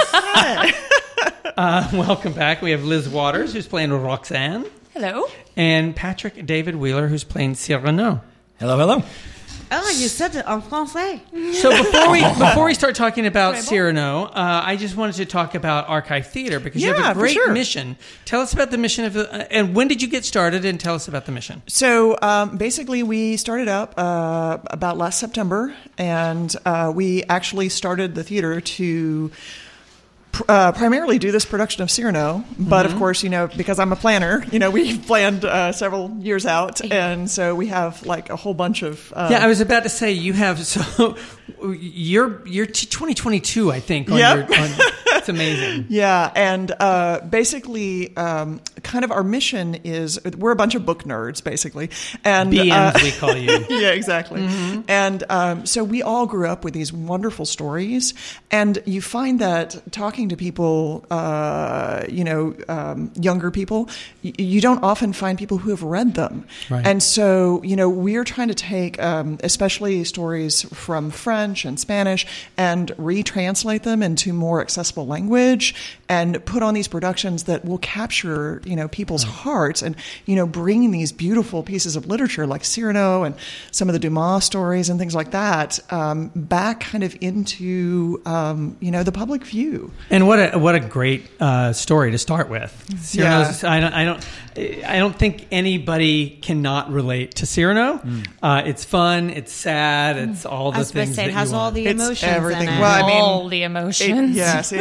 uh, welcome back. We have Liz Waters, who's playing Roxanne, Hello. and Patrick David Wheeler, who's playing Cyrano. Hello, hello. Oh, you said it en français. So before we before we start talking about Cyrano, uh, I just wanted to talk about Archive Theater because you Yeah, have a for great sure. mission. Tell us about the mission of the, uh, and when did you get started? And tell us about the mission. So um, basically, we started up uh, about last September, and uh, we actually started the theater to pr- uh, primarily do this production of Cyrano. But of course, you know, because I'm a planner, you know, we've planned uh, several years out, and so we have like a whole bunch of uh, Yeah, I was about to say you have so you're you're t- twenty twenty-two, I think. On Yep. your, on, it's amazing. Yeah, and uh, basically, um, kind of our mission is we're a bunch of book nerds, basically, and B Ms uh, we call you. yeah, exactly. And um, so we all grew up with these wonderful stories, and you find that talking to people, uh, you know, um, younger people, y- you don't often find people who have read them. Right. And so, you know, we're trying to take, um, especially stories from French and Spanish, and retranslate them into more accessible language, and put on these productions that will capture, you know, people's hearts, and you know, bring these beautiful pieces of literature like Cyrano and some of the Dumas stories and things like that um, back, kind of into, um, you know, the public view. And what a what a great uh, story to start with. Cyrano's, I don't I don't I don't think anybody cannot relate to Cyrano. Uh, it's fun. It's sad. It's all the I was going things to say, that it has you all want. the It's emotions everything. in it. Well, I mean, All the emotions. It, yes, it,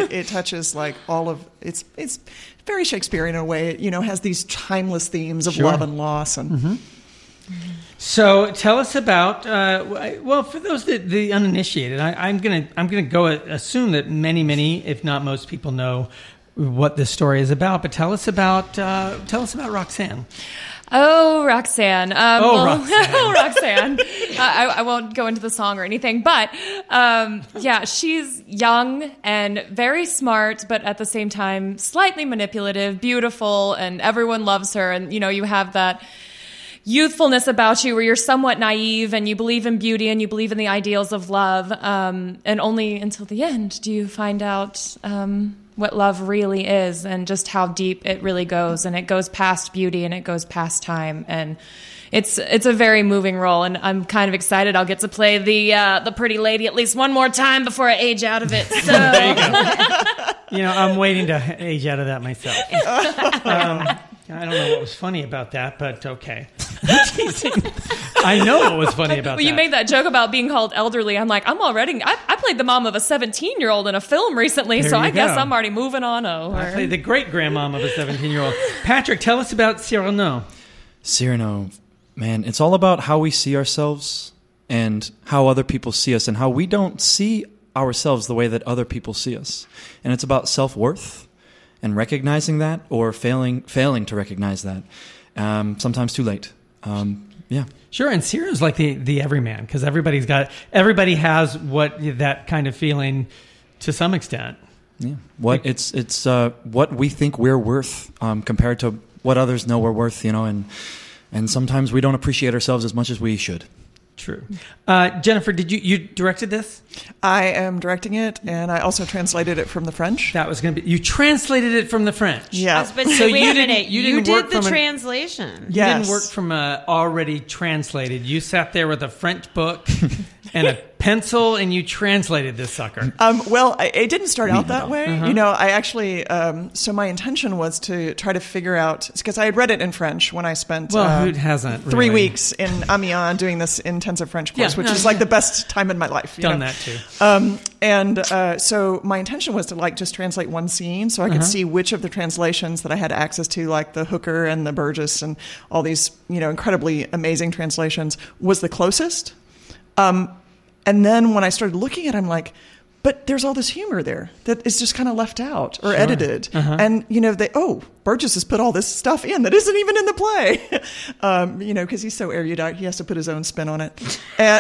it, it touches like all of it's it's very Shakespearean in a way. It, you know, has these timeless themes of Sure. love and loss and. Mm-hmm. So tell us about uh, well, for those that the uninitiated, I, I'm gonna I'm gonna go assume that many many, if not most people, know what this story is about. But tell us about uh, tell us about Roxanne. Oh, Roxanne. Um, Oh, well, Roxanne. oh, Roxanne. uh, I, I won't go into the song or anything, but um, yeah, she's young and very smart, but at the same time, slightly manipulative, beautiful, and everyone loves her. And, you know, you have that youthfulness about you where you're somewhat naive and you believe in beauty and you believe in the ideals of love. Um, and only until the end do you find out um, what love really is and just how deep it really goes. And it goes past beauty and it goes past time. And it's it's a very moving role. And I'm kind of excited. I'll get to play the uh, the pretty lady at least one more time before I age out of it. So. There you go. You know, I'm waiting to age out of that myself. Um, I don't know what was funny about that, but okay. I know what was funny about well, that. you made that joke about being called elderly. I'm like, I'm already, I, I played the mom of a seventeen-year-old in a film recently, There so you I guess go. I'm already moving on over. I played the great grandmom of a seventeen-year-old. Patrick, tell us about Cyrano. Cyrano, man, it's all about how we see ourselves and how other people see us and how we don't see ourselves the way that other people see us. And it's about self-worth and recognizing that or failing failing to recognize that. Um, sometimes too late. Um, yeah. Sure, and Cyrano's like the, the everyman because everybody's got everybody has what that kind of feeling to some extent. Yeah. What it's it's uh, what we think we're worth um, compared to what others know we're worth, you know, and and sometimes we don't appreciate ourselves as much as we should. True. Uh, Jennifer, did you you directed this? I am directing it, and I also translated it from the French. That was going to be you translated it from the French. Yeah. I was about to So say, wait you a didn't- minute. you You, didn't work did the from an- translation. You Yes. didn't work from a already translated. You sat there with a French book and a pencil, and you translated this sucker. Um, well, I, it didn't start out that way. Uh-huh. You know, I actually, um, so my intention was to try to figure out, because I had read it in French when I spent Well, uh, who hasn't three really? weeks in Amiens doing this intensive French course, Yeah. which is like the best time in my life. you Done know? that too. Um, and uh, so my intention was to like just translate one scene so I could Uh-huh. see which of the translations that I had access to, like the Hooker and the Burgess and all these, you know, incredibly amazing translations, was the closest. Um, and then when I started looking at it, I'm like, but there's all this humor there that is just kind of left out or Sure. edited. Uh-huh. And, you know, they, oh, Burgess has put all this stuff in that isn't even in the play. um, you know, because he's so erudite, he has to put his own spin on it. And,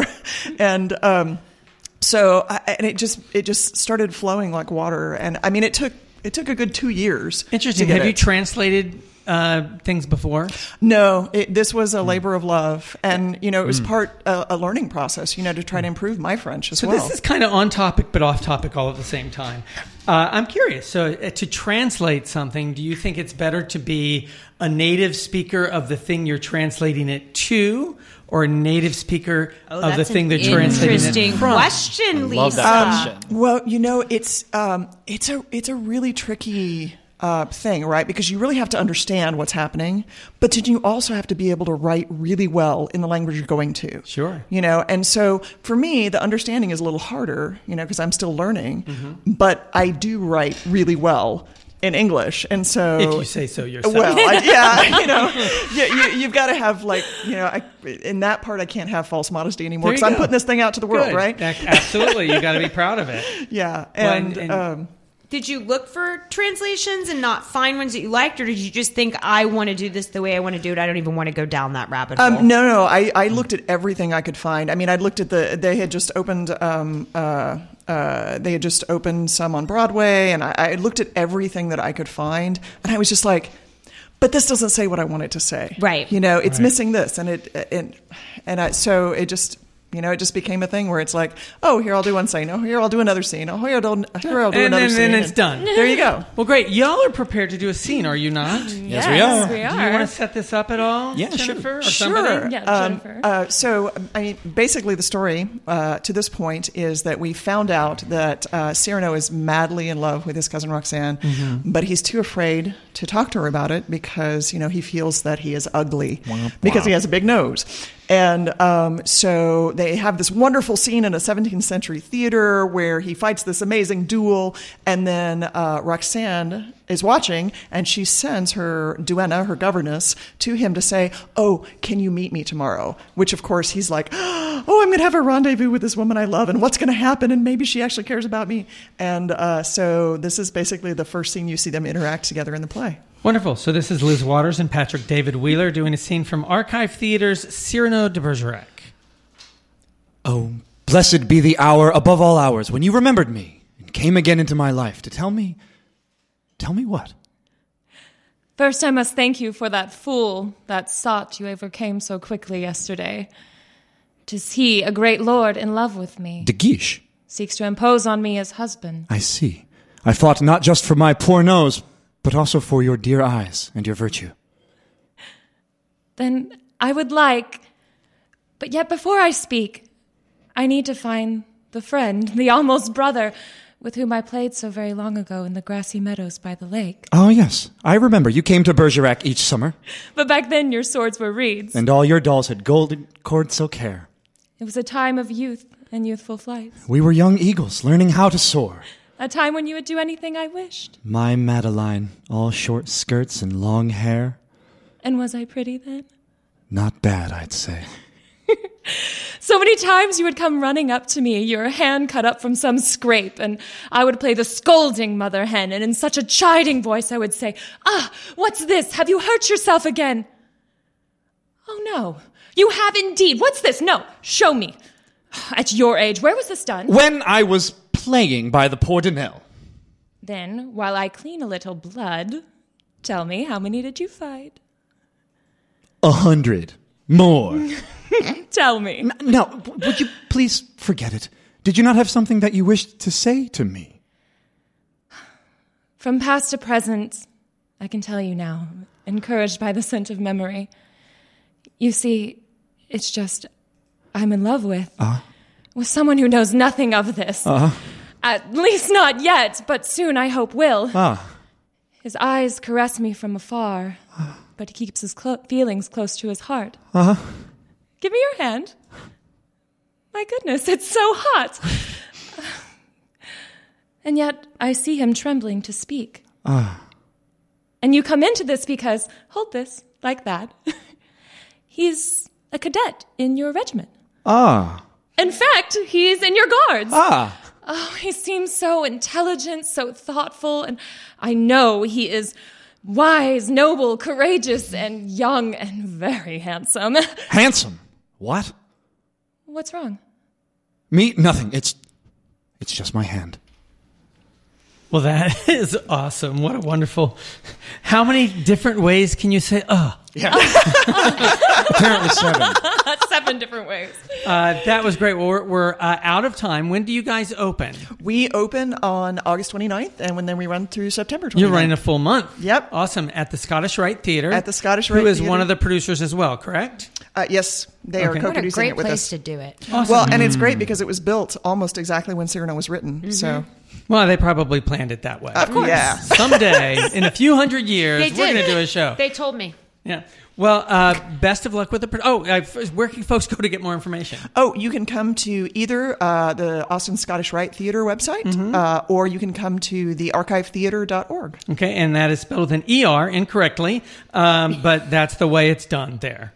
and um, so, I, and it just, it just started flowing like water. And I mean, it took, it took a good two years. Interesting. to get Have you it. translated uh, things before? No, it, this was a labor of love, and you know it was Mm. part uh, a learning process. You know, to try to improve my French as So well. this is kind of on topic but off topic all at the same time. Uh, I'm curious. So uh, to translate something, do you think it's better to be a native speaker of the thing you're translating it to, or a native speaker Oh, of the that's thing an they're translating it interesting from? question, Lisa. Um, well, you know, it's um, it's a it's a really tricky uh, thing, right? Because you really have to understand what's happening, but then you also have to be able to write really well in the language you're going to. Sure. You know, and so for me, the understanding is a little harder, you know, because I'm still learning, Mm-hmm. but I do write really well in English, and so If you say so yourself. Well, I, yeah, you know, yeah, you, you've got to have like, you know, I, in that part, I can't have false modesty anymore There you because I'm go. putting this thing out to the world, Good. right? Ac- Absolutely. You got to be proud of it. Yeah, Well, and, and- um, Did you look for translations and not find ones that you liked, or did you just think, I want to do this the way I want to do it? I don't even want to go down that rabbit hole. Um, no, no, I, I looked at everything I could find. I mean, I looked at the, they had just opened, um, uh, uh, they had just opened some on Broadway, and I, I looked at everything that I could find, and I was just like, but this doesn't say what I want it to say. Right. You know, it's Right. missing this, and it, and, and I, so it just, you know, it just became a thing where it's like, oh, here I'll do one scene. Oh, here I'll do another scene. Oh, here I'll do, here I'll do and another then, scene. then it's done. There you go. Well, great. Y'all are prepared to do a scene, are you not? Yes, we are. we Do you are. want to set this up at all, Yeah, Jennifer? Or Sure. somebody? Yeah, Um, Jennifer. uh, so, I mean, basically, the story uh, to this point is that we found out that uh, Cyrano is madly in love with his cousin Roxanne, Mhm. but he's too afraid to talk to her about it because, you know, he feels that he is ugly because he has a big nose. And um, so they have this wonderful scene in a seventeenth century theater where he fights this amazing duel, and then uh, Roxanne is watching, and she sends her duenna, her governess, to him to say, oh, can you meet me tomorrow? Which, of course, he's like, oh, I'm going to have a rendezvous with this woman I love, and what's going to happen, and maybe she actually cares about me. And uh, so this is basically the first scene you see them interact together in the play. Wonderful. So this is Liz Waters and Patrick David Wheeler doing a scene from Archive Theater's Cyrano de Bergerac. Oh, blessed be the hour above all hours when you remembered me and came again into my life to tell me... Tell me what? First, I must thank you for that fool, that sot you overcame so quickly yesterday. 'Tis he, a great lord, in love with me. De Guiche. Seeks to impose on me as husband. I see. I fought not just for my poor nose, but also for your dear eyes and your virtue. Then I would like... But yet before I speak, I need to find the friend, the almost brother... with whom I played so very long ago in the grassy meadows by the lake. Oh, yes. I remember. You came to Bergerac each summer. But back then your swords were reeds. And all your dolls had golden cord silk hair. It was a time of youth and youthful flight. We were young eagles learning how to soar. A time when you would do anything I wished. My Madeline, all short skirts and long hair. And was I pretty then? Not bad, I'd say. So many times you would come running up to me, your hand cut up from some scrape, and I would play the scolding mother hen, and in such a chiding voice I would say, ah, what's this? Have you hurt yourself again? Oh, no. You have indeed. What's this? No, show me. At your age, where was this done? When I was playing by the poor Danelle. Then, while I clean a little blood, tell me, how many did you fight? A hundred. More. Tell me. N- no, would you please forget it? Did you not have something that you wished to say to me? From past to present, I can tell you now, encouraged by the scent of memory. You see, it's just, I'm in love with, uh? with someone who knows nothing of this. Uh? At least not yet, but soon I hope will. Ah. His eyes caress me from afar, but he keeps his clo- feelings close to his heart. Uh-huh. Give me your hand. My goodness, it's so hot. And yet I see him trembling to speak. Ah. And you come into this because, hold this, like that. He's a cadet in your regiment. Ah. In fact, he's in your guards. Ah. Oh, he seems so intelligent, so thoughtful, and I know he is wise, noble, courageous, and young, and very handsome. Handsome? What? What's wrong? Me? Nothing. It's it's just my hand. Well, that is awesome. What a wonderful... How many different ways can you say, oh? Yeah. Apparently seven. Seven different ways. Uh, that was great. Well, we're, we're uh, out of time. When do you guys open? We open on August twenty-ninth, and then we run through September twenty-ninth. You're running a full month. Yep. Awesome. At the Scottish Rite Theater. At the Scottish Rite Who is Theater. one of the producers as well, correct? Uh, yes, they Okay. are co-producing What a great it with place us. to do it. Awesome. Well, and it's great because it was built almost exactly when Cyrano was written. Mm-hmm. So, Well, they probably planned it that way. of course, yeah. Someday, in a few hundred years, They we're did. going to do a show. They told me. Yeah. Well, uh, best of luck with the... Pro- oh, uh, where can folks go to get more information? Oh, you can come to either uh, the Austin Scottish Rite Theater website, Mm-hmm. uh, or you can come to the archive theater dot org. Okay, and that is spelled with an E R incorrectly, um, but that's the way it's done there.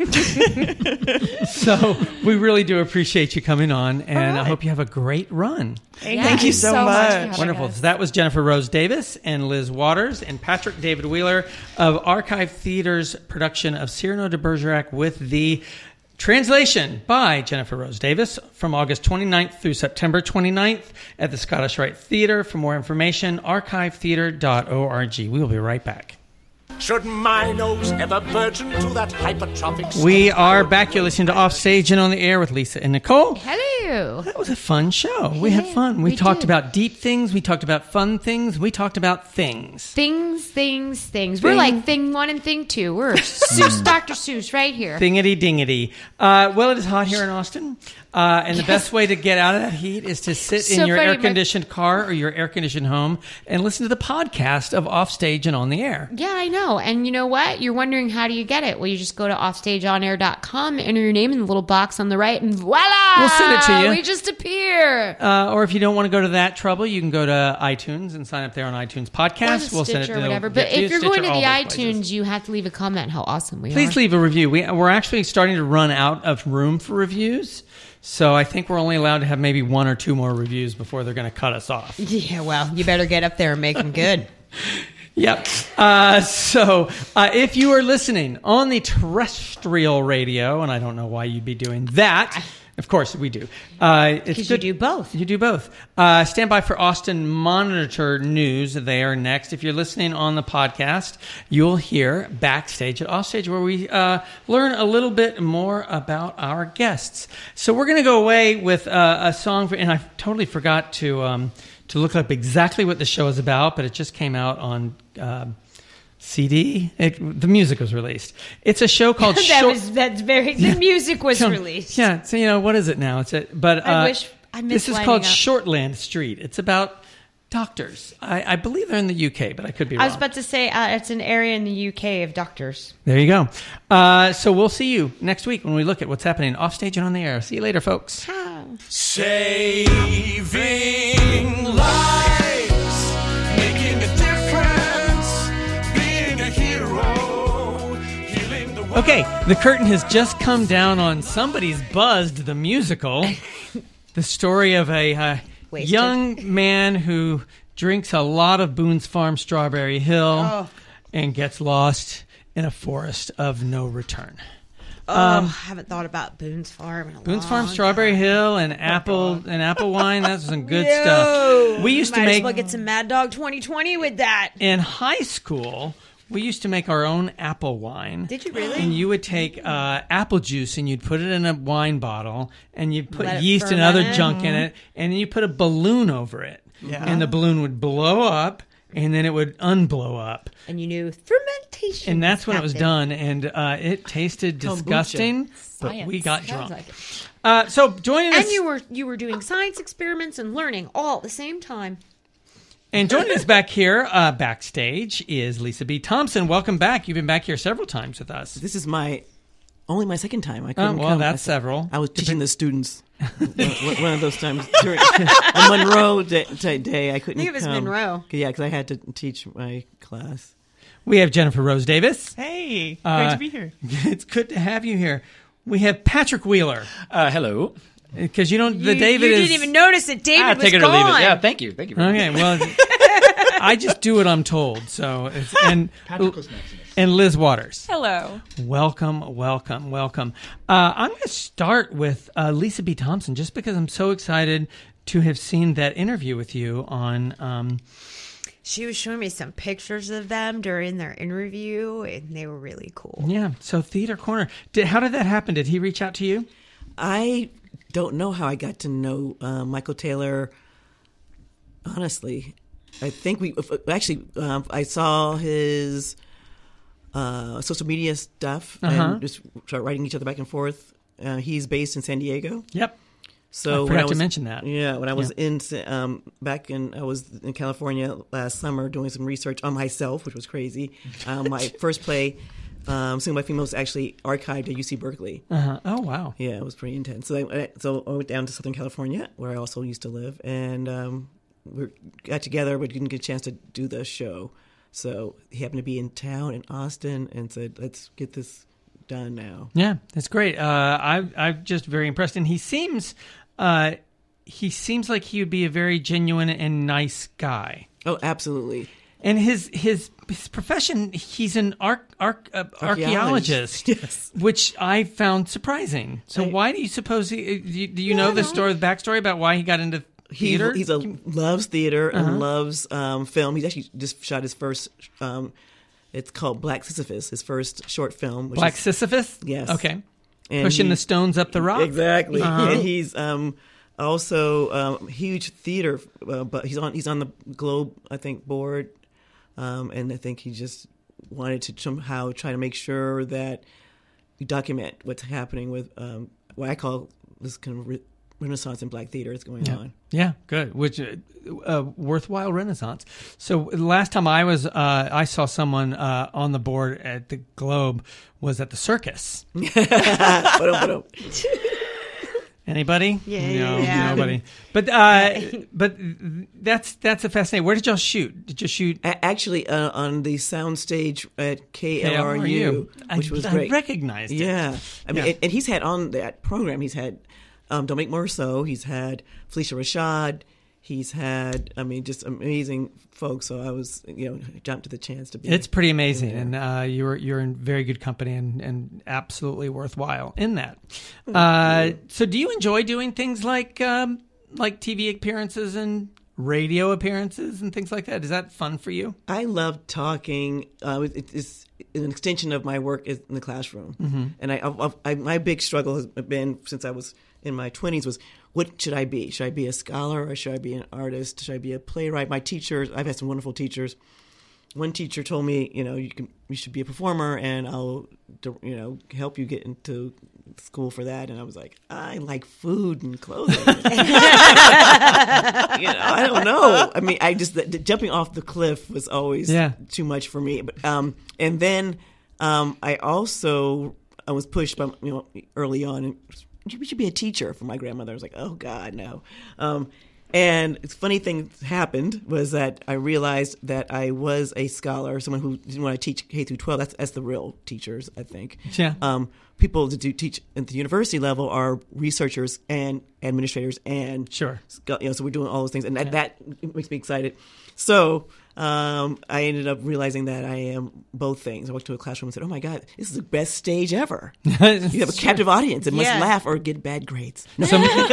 So we really do appreciate you coming on, and I hope you have a great run. Thank, Thank you so, so much. much. having Wonderful. us. So that was Jennifer Rose Davis and Liz Waters and Patrick David Wheeler of Archive Theater's production of Cyrano de Bergerac with the translation by Jennifer Rose Davis from August twenty-ninth through September twenty-ninth at the Scottish Rite Theater. For more information, archive theater dot org. We will be right back. Should my nose ever burgeon to that hypertrophic state, We are back. You're listening to Offstage and on the Air with Lisa and Nicole. Hello. you. That was a fun show. We had fun. We, we talked did. about deep things. We talked about fun things. We talked about things. Things, things, things. We're Thing. like thing one and thing two. We're Seuss, Doctor Seuss right here. Thingity dingity. Uh, well, it is hot here in Austin. Uh, and the best way to get out of that heat is to sit So in your funny, air-conditioned car or your air-conditioned home and listen to the podcast of Offstage and On the Air. Yeah, I know. And you know what? You're wondering, how do you get it? Well, you just go to offstage on air dot com, enter your name in the little box on the right, and voila! We'll send it to you. We just appear. Uh, or if you don't want to go to that trouble, you can go to iTunes and sign up there on iTunes Podcast. Or We'll send it Stitcher to or whatever. get But to if you're Stitcher, going to the all those iTunes, places. you have to leave a comment how awesome we Please are. leave a review. We, we're actually starting to run out of room for reviews. So I think we're only allowed to have maybe one or two more reviews before they're going to cut us off. Yeah, well, you better get up there and make them good. Yep. Uh, so uh, if you are listening on the terrestrial radio, and I don't know why you'd be doing that. Of course we do. Uh, Because you do both. You do both. Uh, stand by for Austin Monitor News. They are next. If you're listening on the podcast, you'll hear Backstage at Offstage, where we uh, learn a little bit more about our guests. So we're going to go away with uh, a song, for, and I totally forgot to um, to look up exactly what the show is about, but it just came out on Uh, C D. It, the music was released. It's a show called that Short- was that's very. The music was Yeah. released. Yeah. So you know what is it now? It's a, but uh, I wish I missed this is lining called up. Shortland Street. It's about doctors. I, I believe they're in the U K, but I could be wrong. I was about to say uh, it's an area in the U K of doctors. There you go. Uh, so we'll see you next week when we look at what's happening offstage and on the air. See you later, folks. Saving lives, making a difference, being a hero, healing the world. Okay, the curtain has just come down on Somebody's Buzzed, the musical. The story of a uh, Wasted. young man who drinks a lot of Boone's Farm Strawberry Hill Oh. and gets lost in a forest of no return. Oh, Um, I haven't thought about Boone's Farm in a Boone's long Farm Strawberry Hill and apple and apple wine. That's some good Yo, stuff. We used to might make as well get some Mad Dog twenty twenty with that. in high school. We used to make our own apple wine. Did you really? And you would take uh, apple juice and you'd put it in a wine bottle and you'd put Let it yeast and ferment other it. junk in it, and then you put a balloon over it. Yeah. And the balloon would blow up and then it would unblow up. And you knew fermentation. And that's when it was happened. done. And uh, it tasted Kombucha. disgusting, but Science. we got Sounds drunk. like it. Uh, so joining us. And you were you were doing science experiments and learning all at the same time. And joining us back here, uh, backstage, is Lisa B. Thompson. Welcome back. You've been back here several times with us. This is my only my second time. I Oh, couldn't well, come. that's I, several. I was teaching the students one one of those times during a Monroe day, day. I couldn't. I think it was come. Monroe. Yeah, because I had to teach my class. We have Jennifer Rose Davis. Hey, great Uh, to be here. It's good to have you here. We have Patrick Wheeler. Uh, hello. Because you don't, the You- David you is. didn't even notice that David Ah, was take it gone. or leave it. Yeah, thank you, thank you. very Okay, much. well, I just do what I'm told. So, it's, and Patrick was Maximus. and Liz Waters. Hello. Welcome, welcome, welcome. Uh, I'm going to start with uh, Lisa B. Thompson, just because I'm so excited to have seen that interview with you on. Um, She was showing me some pictures of them during their interview, and they were really cool. yeah, so Theater Corner. Did, how did that happen? Did he reach out to you? I don't know how I got to know uh, Michael Taylor. Honestly, I think we actually um, I saw his uh, social media stuff Uh-huh. and just start writing each other back and forth. Uh, he's based in San Diego. Yep. So I when forgot was, to mention that. Yeah, when I was Yeah. in um, back in I was in California last summer doing some research on myself, which was crazy. Um, my first play, um, Single by Female, was actually archived at U C Berkeley. Uh-huh. Oh, wow. Yeah, it was pretty intense. So I, so I went down to Southern California, where I also used to live, and um, we got together, but didn't get a chance to do the show. So he happened to be in town in Austin and said, "Let's get this done now." Yeah, that's great. Uh, I, I'm just very impressed, and he seems, uh, he seems like he would be a very genuine and nice guy. Oh, absolutely. And his his his profession, he's an arch, arch, uh, archaeologist, Yes. which I found surprising. So I- why do you suppose he? Do you, do you know the story, the backstory about why he got into He, theater? he's a loves theater Uh-huh. and loves um, film. He's actually just shot his first. Um, it's called Black Sisyphus. His first short film. Which Black is, Sisyphus? Yes. Okay. And Pushing he- the stones up the rock? Exactly. Uh-huh. And he's um, also um, huge theater, uh, but he's on he's on the Globe, I think, board, um, and I think he just wanted to somehow try to make sure that we document what's happening with um, what I call this kind of re- renaissance in Black theater is going yeah. on. Yeah, good. Which uh, uh, worthwhile renaissance. So last time I was, uh, I saw someone uh, on the board at the Globe was at the circus. Anybody? Yeah, no, yeah. nobody. But uh, but that's that's a fascinating. Where did y'all shoot? Did you shoot? A- actually, uh, on the soundstage at K L R U, which I, was I great. recognized it. Yeah, I mean, Yeah. and, and he's had on that program. He's had um, Dominic Morceau. He's had Felicia Rashad. He's had, I mean, just amazing folks. So I was, you know, jumped to the chance to be. It's pretty amazing, there. and uh, you're you're in very good company, and, and absolutely worthwhile in that. Uh, so, do you enjoy doing things like um, like T V appearances and radio appearances and things like that? Is that fun for you? I love talking. Uh, it, it's an extension of my work is in the classroom, Mhm. and I, I, I, my big struggle has been since I was in my twenties was, what should I be? Should I be a scholar or should I be an artist? Should I be a playwright? My teachers, I've had some wonderful teachers. One teacher told me, you know, you can, you should be a performer, and I'll, you know, help you get into school for that. And I was like, I like food and clothing. you know, I don't know. I mean, I just the, the jumping off the cliff was always Yeah. too much for me. But um, and then um, I also I was pushed by you know early on. And, you should be a teacher for my grandmother. I was like, oh God, no. Um, and it's funny thing happened was that I realized that I was a scholar, someone who didn't want to teach K through twelve. That's that's the real teachers, I think. Yeah. Um, people that do teach at the university level are researchers and administrators and sure. You know, so we're doing all those things, and that, yeah. that makes me excited. So um, I ended up realizing that I am both things. I walked to a classroom and said, "Oh my God, this is the best stage ever! You have a captive audience and Yeah. must laugh or get bad grades." So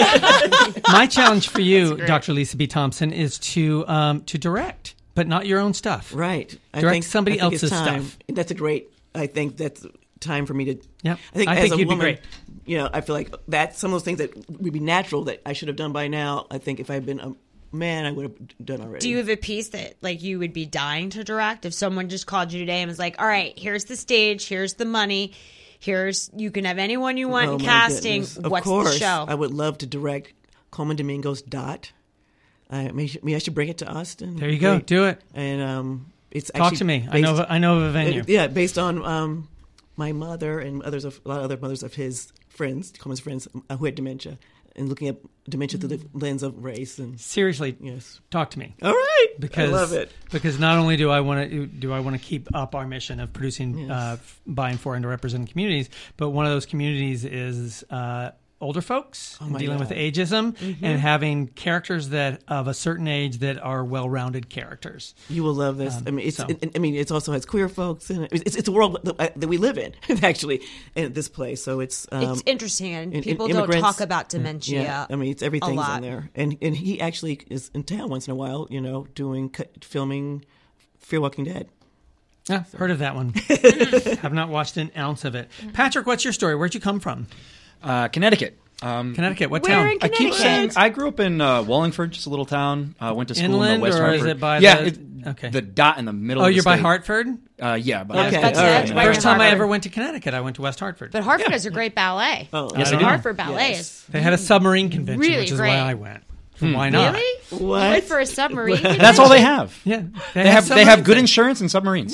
my challenge for you, Doctor Lisa B. Thompson, is to um, to direct, but not your own stuff. Right. I Direct think, somebody I think else's it's time. stuff. That's a great. I think that's time for me to. Yep. I think I as think a you'd be woman, great. you know, I feel like that's some of those things that would be natural that I should have done by now. I think if I had been a man, I would have done already. Do you have a piece that like you would be dying to direct if someone just called you today and was like, "All right, here's the stage, here's the money, here's you can have anyone you want Oh, in my casting. goodness. Of What's course, the show?" I would love to direct Coleman Domingo's Dot. Uh, maybe, maybe I should bring it to Austin. There you go. Great. Do it. And um, it's Talk actually to me. I based- know of- I know of a venue. it- yeah, based on um, my mother and others of a lot of other mothers of his friends, Coleman's friends, uh, who had dementia, and looking at dementia through the lens of race. And Seriously, yes, talk to me. All right, because I love it. Because not only do I want to do I want to keep up our mission of producing Yes. uh, f- by and for underrepresented communities, but one of those communities is uh, older folks Oh my dealing God. with ageism Mhm. and having characters that of a certain age that are well-rounded characters. You will love this. Um, I mean, it's. so. It, I mean, it also has queer folks in it. It's, it's a world that, that we live in, actually, in this place. So it's. Um, It's interesting, and in- in people don't immigrants- talk about dementia. Yeah, I mean, it's everything's a lot. in there, and and he actually is in town once in a while. You know, doing cut, filming Fear Walking Dead. Yeah, heard of that one. Have not watched an ounce of it. Patrick, what's your story? Where'd you come from? Uh, Connecticut. Um, Connecticut, what Where town? in I keep Connecticut? saying I grew up in uh, Wallingford, just a little town. Uh, went to school Inland, in the West or is Hartford. it by yeah, the- it- okay. the dot in the middle. Oh, of the you're by state. Hartford? Uh, yeah, by Okay, That's all it. right. Right First in time I Hartford. ever went to Connecticut, I went to West Hartford. But Hartford has a great ballet. Oh, Yes, the I do. Hartford Ballet Yes. is They had a submarine convention, Really which is great. why I went. Hmm. Why not? really. What? You went for a submarine? That's all they have. Yeah, They have they have good submarines. insurance and submarines.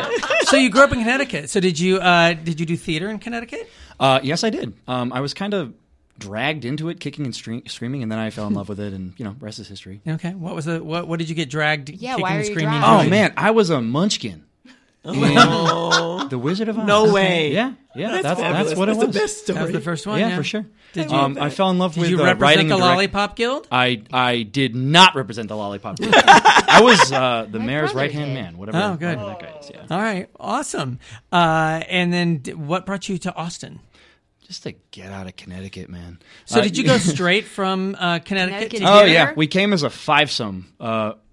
So you grew up in Connecticut. So did you uh, did you do theater in Connecticut? Uh, yes, I did. Um, I was kind of dragged into it, kicking and stre- screaming, and then I fell in love with it, and you know, rest is history. Okay. What was the what? What did you get dragged? Yeah, kicking why and are you screaming? dragged? Oh doing? man, I was a munchkin. Oh. The Wizard of Oz. No way. Yeah, yeah, That's that's that's, fabulous. what it That's was. the best story. That was the first one. yeah, Yeah, for sure. Did you, um, I fell in love did with you uh, represent writing the and direct- Lollipop Guild? I I did not represent the Lollipop Guild. I was uh, the My mayor's brother right hand did. man. Whatever. Oh, good. whatever that guy is. Yeah. All right. Awesome. Uh, and then d- what brought you to Austin? Just to get out of Connecticut, man. So Uh, did you go straight from uh, Connecticut? Connecticut to to Oh here? yeah, we came as a fivesome. Uh,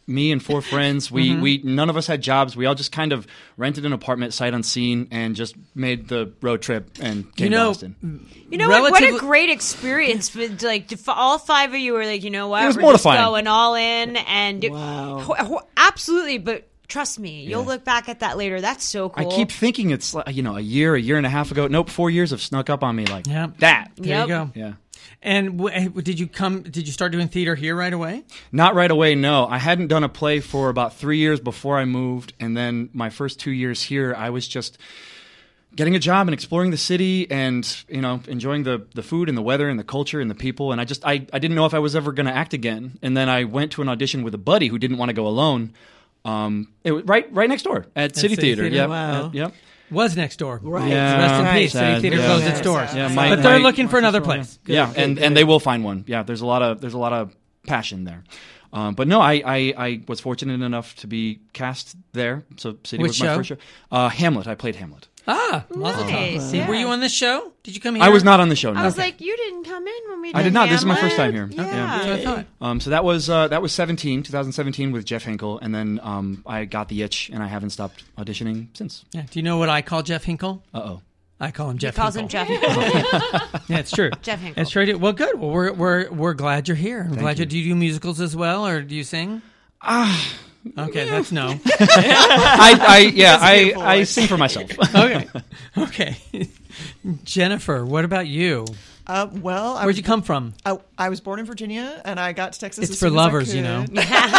me and four friends. We Mhm. we none of us had jobs. We all just kind of rented an apartment sight unseen and just made the road trip and came You know, to Austin. You know what? What a Relatively- great experience! For, like to, for all five of you were like, you know what? It was we're mortifying. just going all in, and Wow. Ho- ho- absolutely. But trust me, you'll Yeah. look back at that later. That's so I cool. keep thinking it's like, you know, a year, a year and a half ago. Nope, four years have snuck up on me like Yeah. that. There Yep. you go. Yeah. And w- did you come? Did you start doing theater here right away? Not right away, no. I hadn't done a play for about three years before I moved, and then my first two years here, I was just getting a job and exploring the city and, you know, enjoying the, the food and the weather and the culture and the people. And I just, I, I didn't know if I was ever going to act again. And then I went to an audition with a buddy who didn't want to go alone. Um, it was right, right next door at City, City Theater. Theater, Yep. wow. uh, yep. Was next door. Right. Yeah. Rest in Right. peace. City Sad. Theater Yeah. closed Yeah. its doors. Yeah, my- but they're my- looking for another place. Yeah, Good, and good, and good. they will find one. Yeah, there's a lot of there's a lot of passion there. Um, but no, I, I, I was fortunate enough to be cast there. So City Which was my show? first show. Uh, Hamlet. I played Hamlet. Ah, Mazel tov. Nice, See, yeah. Were you on this show? Did you come here? I was not on the show. No. I was like, you didn't come in when we did I did not. This is my Hamlet. first time here. Yeah. That's what I thought. Um, so that was uh, that was seventeen, twenty seventeen with Jeff Hinkle, and then um, I got the itch, and I haven't stopped auditioning since. Yeah. Do you know what I call Jeff Hinkle? Uh oh. I call him He Jeff. calls him Hinkle. Jeff. Yeah, it's true. Jeff Hinkle. It's true. Well, good. Well, we're we're we're glad you're here. I'm Thank glad you. you. Do you do musicals as well, or do you sing? Ah. Okay, that's no. I, I yeah That's a I, beautiful I voice. sing for myself. Okay, okay. Jennifer, what about you? Uh, well, I Where'd was, you come from? I, I was born in Virginia, and I got to Texas. It's as for soon as I lovers, you could. know.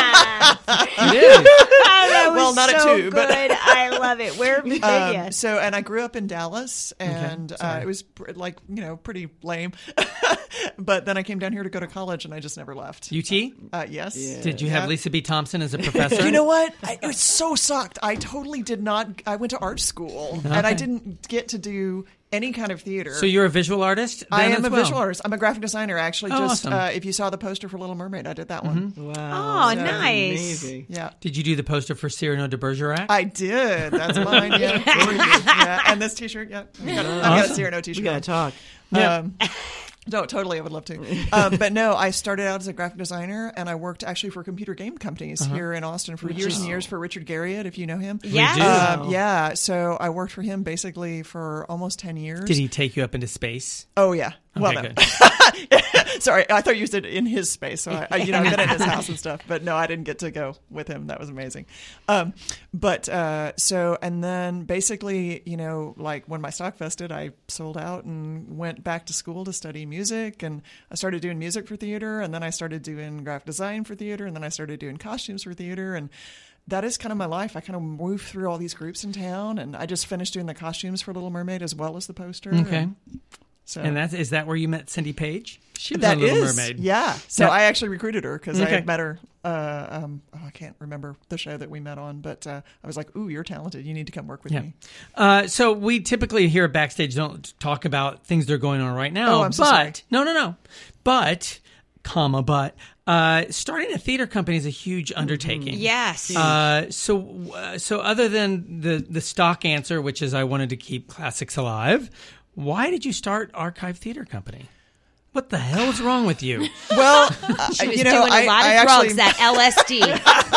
It is. Oh, that was Well, not at so two, but- good. I love it. Where have you been? Um, so, and I grew up in Dallas, and uh, sorry. it was pr- like you know pretty lame. But then I came down here to go to college, and I just never left. U T? Uh, yes. Did you Yeah. have Lisa B. Thompson as a professor? You know what? I, it was so sucked. I totally did not. I went to art school, and I Okay. didn't get to do any kind of theater. So you're a visual artist? I then am as a well? visual artist. I'm a graphic designer. Actually, Oh, just awesome. uh, if you saw the poster for Little Mermaid, I did that one. Wow. Oh, So- nice. Amazing. Yeah. Did you do the poster for Cyrano de Bergerac? I did. That's mine. Yeah. yeah. And this T-shirt. Yeah. I've got, I've got a Awesome. Cyrano T-shirt. We gotta talk. Yeah. Um, no, totally. I would love to. Um, but no, I started out as a graphic designer, and I worked actually for computer game companies Uh-huh. here in Austin for years and years for Richard Garriott, if you know him. Yeah. We do. Um, yeah. So I worked for him basically for almost ten years. Did he take you up into space? Oh yeah. Well, Okay, no. Sorry, I thought you said in his space. So I, I, you know, I've been at his house and stuff, but no, I didn't get to go with him. That was amazing. Um, but uh, so, and then basically, you know, like when my stock vested, I sold out and went back to school to study music, and I started doing music for theater, and then I started doing graphic design for theater, and then I started doing costumes for theater, and that is kind of my life. I kind of moved through all these groups in town, and I just finished doing the costumes for Little Mermaid as well as the poster. Okay. And, so And that's is that where you met Cindy Page? She was that on Little is, Mermaid. yeah. So Yeah. I actually recruited her because I Okay. had met her. Uh, um, oh, I can't remember the show that we met on, but uh, I was like, "Ooh, you're talented. You need to come work with Yeah. me." Uh, so we typically here at Backstage don't talk about things that are going on right now. Oh, I'm so but sorry. no, no, no. But, comma, but uh, starting a theater company is a huge undertaking. Yes. Uh, so, uh, so other than the the stock answer, which is I wanted to keep classics alive, why did you start Archive Theater Company? What the hell is wrong with you? Well, She was you know, doing a I- lot of I drugs, actually- that L S D.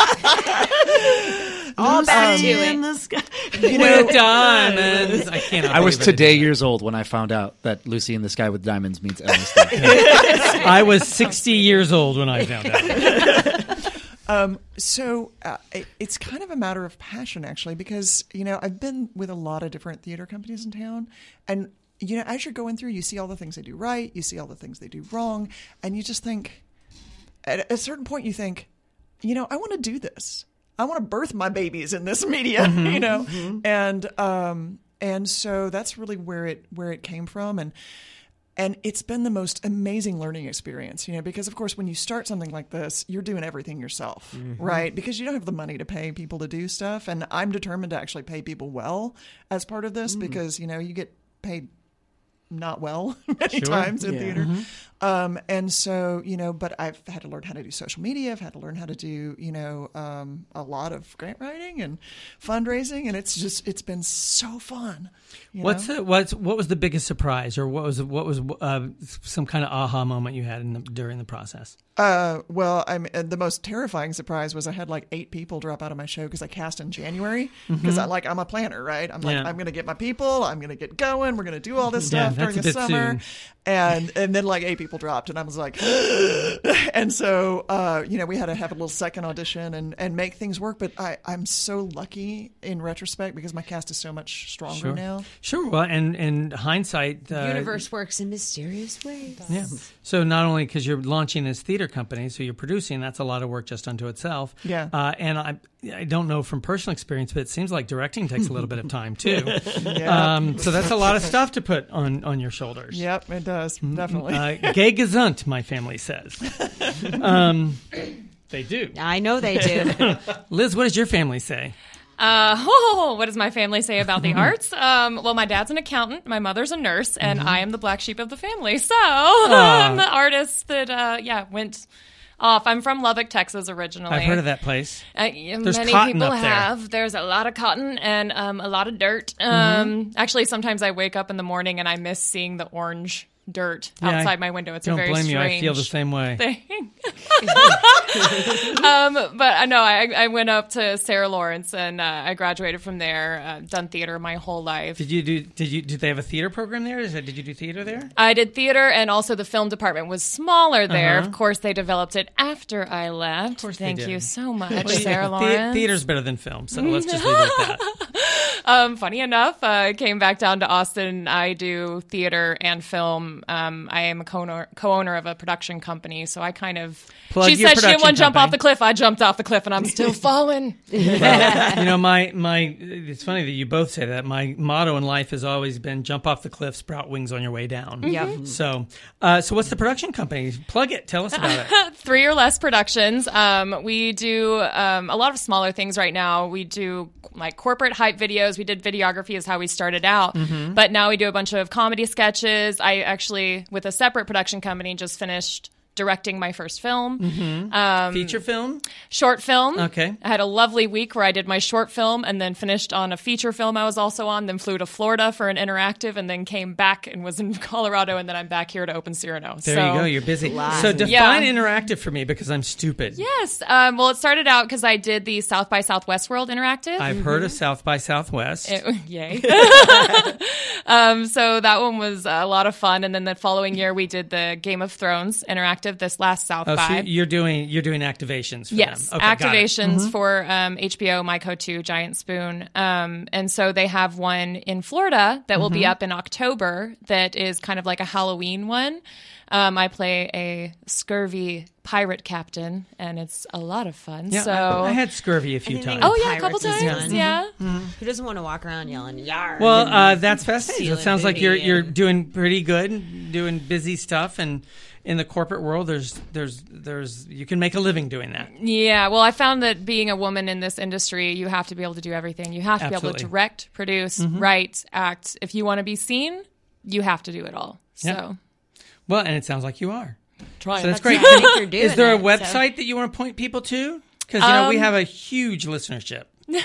All back to in it. the sky. You know, With diamonds. I cannot. I was believe it. today years old when I found out that Lucy in the Sky with Diamonds means L S D. I was sixty years old when I found out. Um, so uh, it, it's kind of a matter of passion, actually, because you know I've been with a lot of different theater companies in town, and you know as you're going through, you see all the things they do right, you see all the things they do wrong, and you just think, at a certain point, you think, you know, I want to do this. I want to birth my babies in this media, Mm-hmm. you know, and um, and so that's really where it where it came from, and. And it's been the most amazing learning experience, you know, because of course, when you start something like this, you're doing everything yourself, Mm-hmm. right? Because you don't have the money to pay people to do stuff. And I'm determined to actually pay people well as part of this Mm. because, you know, you get paid not well many Sure. times in Yeah. theater. Mhm. Um, and so, you know, but I've had to learn how to do social media. I've had to learn how to do, you know, um, a lot of grant writing and fundraising. And it's just, it's been so fun. you What's know? the, what's what was the biggest surprise, or what was what was uh, some kind of aha moment you had in the, during the process? Uh, well, I'm uh, the most terrifying surprise was I had like eight people drop out of my show because I cast in January because Mhm. I like I'm a planner, right? I'm like Yeah. I'm going to get my people, I'm going to get going, we're going to do all this Yeah, stuff that's during a the bit summer, soon. and and then like eight people dropped, and I was like, and so uh, you know we had to have a little second audition and and make things work. But I I'm so lucky in retrospect because my cast is so much stronger Sure. now. Sure. Well, and in hindsight, uh, Universe works in mysterious ways. Yeah. So not only because you're launching this theater company, so you're producing, that's a lot of work just unto itself. Yeah. Uh, and I, I don't know from personal experience, but it seems like directing takes a little bit of time too. Yeah. Um, so that's a lot of stuff to put on, on your shoulders. Yep, it does definitely. Uh, gay gesund, my family says. Um, they do. I know they do. Liz, what does your family say? Uh, oh, what does my family say about the arts? Um, well, my dad's an accountant, my mother's a nurse, and I am the black sheep of the family. So I'm the artist that, uh, yeah, went off. I'm from Lubbock, Texas, originally. I've heard of that place. Uh, yeah, There's many cotton people up there. have. There's a lot of cotton and um, a lot of dirt. Um, Mm-hmm. Actually, sometimes I wake up in the morning and I miss seeing the orange dirt Yeah, I outside my window. It's don't a very blame you. strange I feel the same way. thing. um, but I know I, I went up to Sarah Lawrence and uh, I graduated from there. Uh, done theater my whole life. Did you do? Did you? Did they have a theater program there? Is that, did you do theater there? I did theater, and also the film department was smaller there. Uh-huh. Of course, they developed it after I left. Of course they Thank did. you so much, Well, Sarah the- Lawrence. Theater's better than film, so let's just leave it at that. Um, funny enough, uh, I came back down to Austin. I do theater and film. Um, I am a co-owner, co-owner of a production company, so I kind of. Plug she your said she didn't production want to jump company. off the cliff. I jumped off the cliff, and I'm still falling. Well, you know, my my. It's funny that you both say that. My motto in life has always been: jump off the cliff, sprout wings on your way down. Yep. So, uh, so what's the production company? Plug it. Tell us about it. Three or Less Productions. Um, we do um, a lot of smaller things right now. We do like corporate hype videos. We did videography is how we started out. Mhm. But now we do a bunch of comedy sketches. I actually, with a separate production company, just finished directing my first film. Mhm. Um, Feature film? Short film. Okay. I had a lovely week where I did my short film and then finished on a feature film I was also on, then flew to Florida for an interactive and then came back and was in Colorado, and then I'm back here to open Cyrano. There so, you go. You're busy. Wow. So define Yeah. interactive for me because I'm stupid. Yes. Um, well, it started out because I did the South by Southwest World Interactive. I've heard of South by Southwest. It, yay. um, so that one was a lot of fun. And then the following year, we did the Game of Thrones Interactive this last South Oh, so by. you're doing you're doing activations for Yes, them. Okay, got it. activations Mhm. for um, H B O, Myco two, Giant Spoon. Um, and so they have one in Florida that will be Mhm. up in October that is kind of like a Halloween one. Um, I play a scurvy pirate captain, and it's a lot of fun. Yeah, so I, I had scurvy a few Anything times. Oh, yeah, a couple Pirates is times, fun. yeah. Who doesn't want to walk around yelling, "Yar"? Well, and uh, that's fascinating. It stealing sounds like you're booty you're and- doing pretty good, and doing busy stuff, and in the corporate world, there's there's there's you can make a living doing that. Yeah, well, I found that being a woman in this industry, you have to be able to do everything. You have to be able Absolutely. to direct, produce, Mhm. write, act. If you want to be seen, you have to do it all. So. Yeah. Well, and it sounds like you are. Trying. So that's That's great. how I think you're doing Is there a it, so- website that you want to point people to? Because you know we Um, have a huge listenership.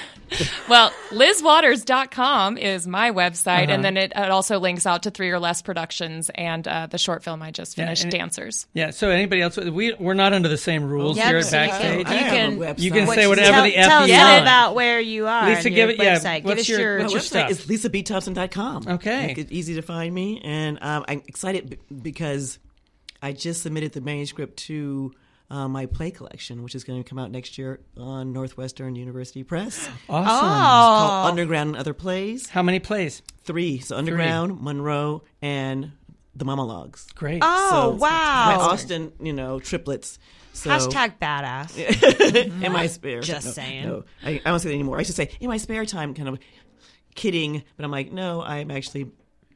Well, liz waters dot com is my website, Uh-huh. and then it, it also links out to Three or Less Productions and uh, the short film I just Yeah, finished, and it- Dancers. Yeah. So anybody else? We we're not under the same rules Yep, here at so you Backstage. can- you can- you can What's- say whatever tell, the f tell you us all want. about where you are. Lisa, on give your it- yeah, website. Give what's us your- your, what's My your website stuff? is lisa b thompson dot com. Okay. Make it easy to find me. And um, I'm excited b- because I just submitted the manuscript to uh, my play collection, which is going to come out next year on Northwestern University Press. Awesome. It's called Underground and Other Plays. How many plays? Three. So Underground, Monroe, and the Monologues. Great. Oh, So, wow. My Austin, you know, triplets. So, Hashtag badass. in my spare Just no, saying. No, I, I don't say that anymore. I should say in my spare time, kind of kidding, but I'm like, no, I'm actually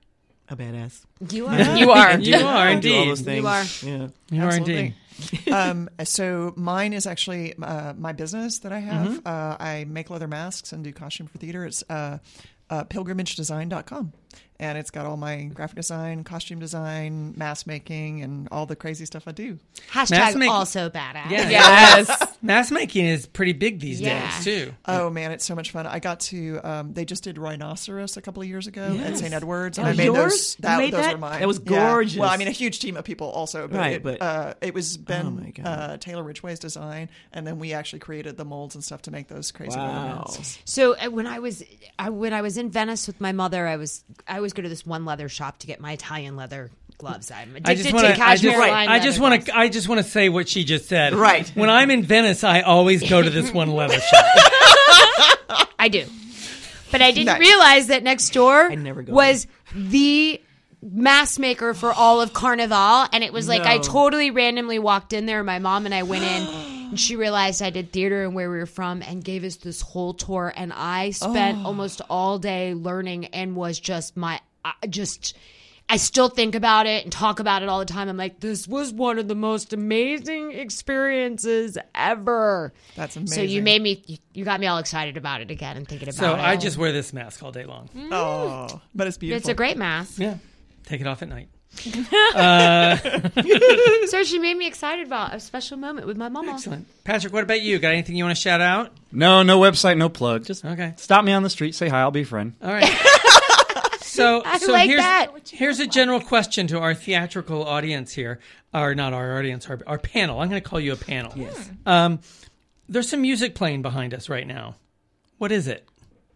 a badass. You are. You are. You are I do all indeed. those things. You are. Yeah. You are Absolutely. indeed. um, so mine is actually uh, my business that I have. Mhm. Uh, I make leather masks and do costume for theater. It's uh, uh, pilgrimage design dot com. and it's got all my graphic design, costume design, mask making, and all the crazy stuff I do. Hashtag make- also badass. Yeah. Yes. Mask making is pretty big these Yeah. days too. Oh man, it's so much fun. I got to. Um, they just did Rhinoceros a couple of years ago Yes. at Saint Edwards, That and I was made yours? those. You That, made those that? were mine. That was Yeah. gorgeous. Well, I mean, a huge team of people also, but, Right, it, but- uh, it was Ben Oh, my God. uh, Taylor Ridgway's design, and then we actually created the molds and stuff to make those crazy Wow. ornaments. So uh, when I was I, when I was in Venice with my mother, I was I always go to this one leather shop to get my Italian leather gloves. I'm addicted I just to want to. I cashmere just, lined I just leather want gloves. to. I just want to say what she just said. Right. When I'm in Venice, I always go to this one leather shop. I do. But I didn't Nice. realize that next door I never go was the mask maker for all of Carnival. And it was like I No. totally randomly walked in there. My mom and I went in and she realized I did theater and where we were from and gave us this whole tour. And I spent Oh. almost all day learning and was just my, I just... I still think about it and talk about it all the time. I'm like, this was one of the most amazing experiences ever. That's So amazing. you made me, you- you got me all excited about it again and thinking about So it. I just wear this mask all day long. Oh, but it's beautiful. It's a great mask. Yeah, take it off at night. So she made me excited about a special moment with my mama. Excellent, Patrick. What about you? Got anything you want to shout out? No, no website, no plug. Just Okay. stop me on the street, say hi, I'll be a friend. All right. So, I so like here's that. here's a general question to our theatrical audience here, or not our audience, our, our panel. I'm going to call you a panel. Yes. Um, there's some music playing behind us right now. What is it?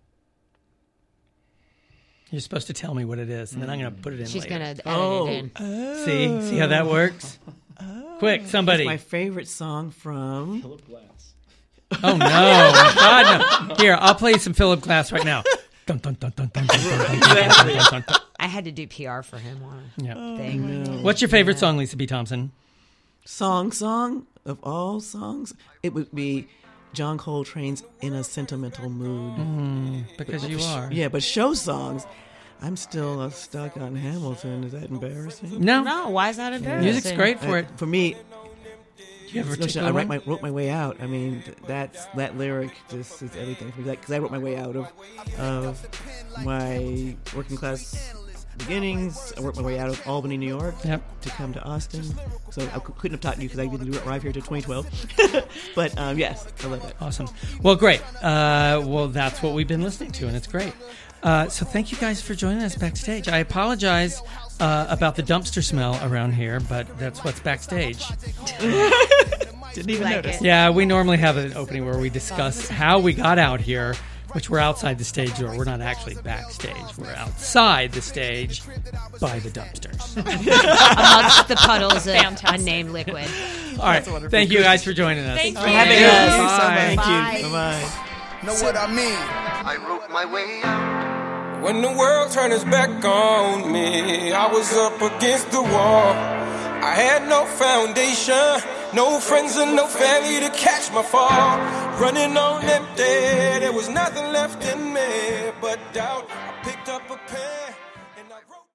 You're supposed to tell me what it is, and then I'm going to put it in She's later. going to edit Oh. it in. See, see how that works? Quick, somebody. It's my favorite song from Philip Glass. Oh no, God no! Here, I'll play some Philip Glass right now. Dun, dun, dun, dun, dun, dun, dun, dun, dun, dun, dun, dun. I had to do P R for him on a Yeah. thing. What's your favorite song, Lisa B. Thompson? song song of all songs. It would be John Coltrane's "In a Sentimental Mood." Mm, because you are. Yeah, but show songs. I'm still uh, stuck on Hamilton. Is that embarrassing? No, No, why is that embarrassing? music's great for Uh, it. For me, Do you have a no, particular I write one? my, wrote my way out. I mean, th- that's that lyric just is everything for me. Because I wrote my way out of of my working class beginnings. I worked my way out of Albany, New York, Yep. to come to Austin. So I c- couldn't have taught you because I didn't arrive here till twenty twelve. But um, yes, I love that. Awesome. Well, great. Uh, well, that's what we've been listening to, and it's great. Uh, so thank you guys for joining us backstage. I apologize uh, about the dumpster smell around here, but that's what's backstage. Didn't even Like notice. it. Yeah, we normally have an opening where we discuss how we got out here, which we're outside the stage door. We're not actually backstage. We're outside the stage by the dumpsters. Amongst the puddles of Fantastic. unnamed liquid. All right. Thank you guys for joining us. Thank For you. having Thank us. you so much. Thank you. Bye-bye. Know what I mean? I wrote my way out. When the world turned its back on me, I was up against the wall. I had no foundation, no friends and no family to catch my fall. Running on empty, there was nothing left in me but doubt. I picked up a pen.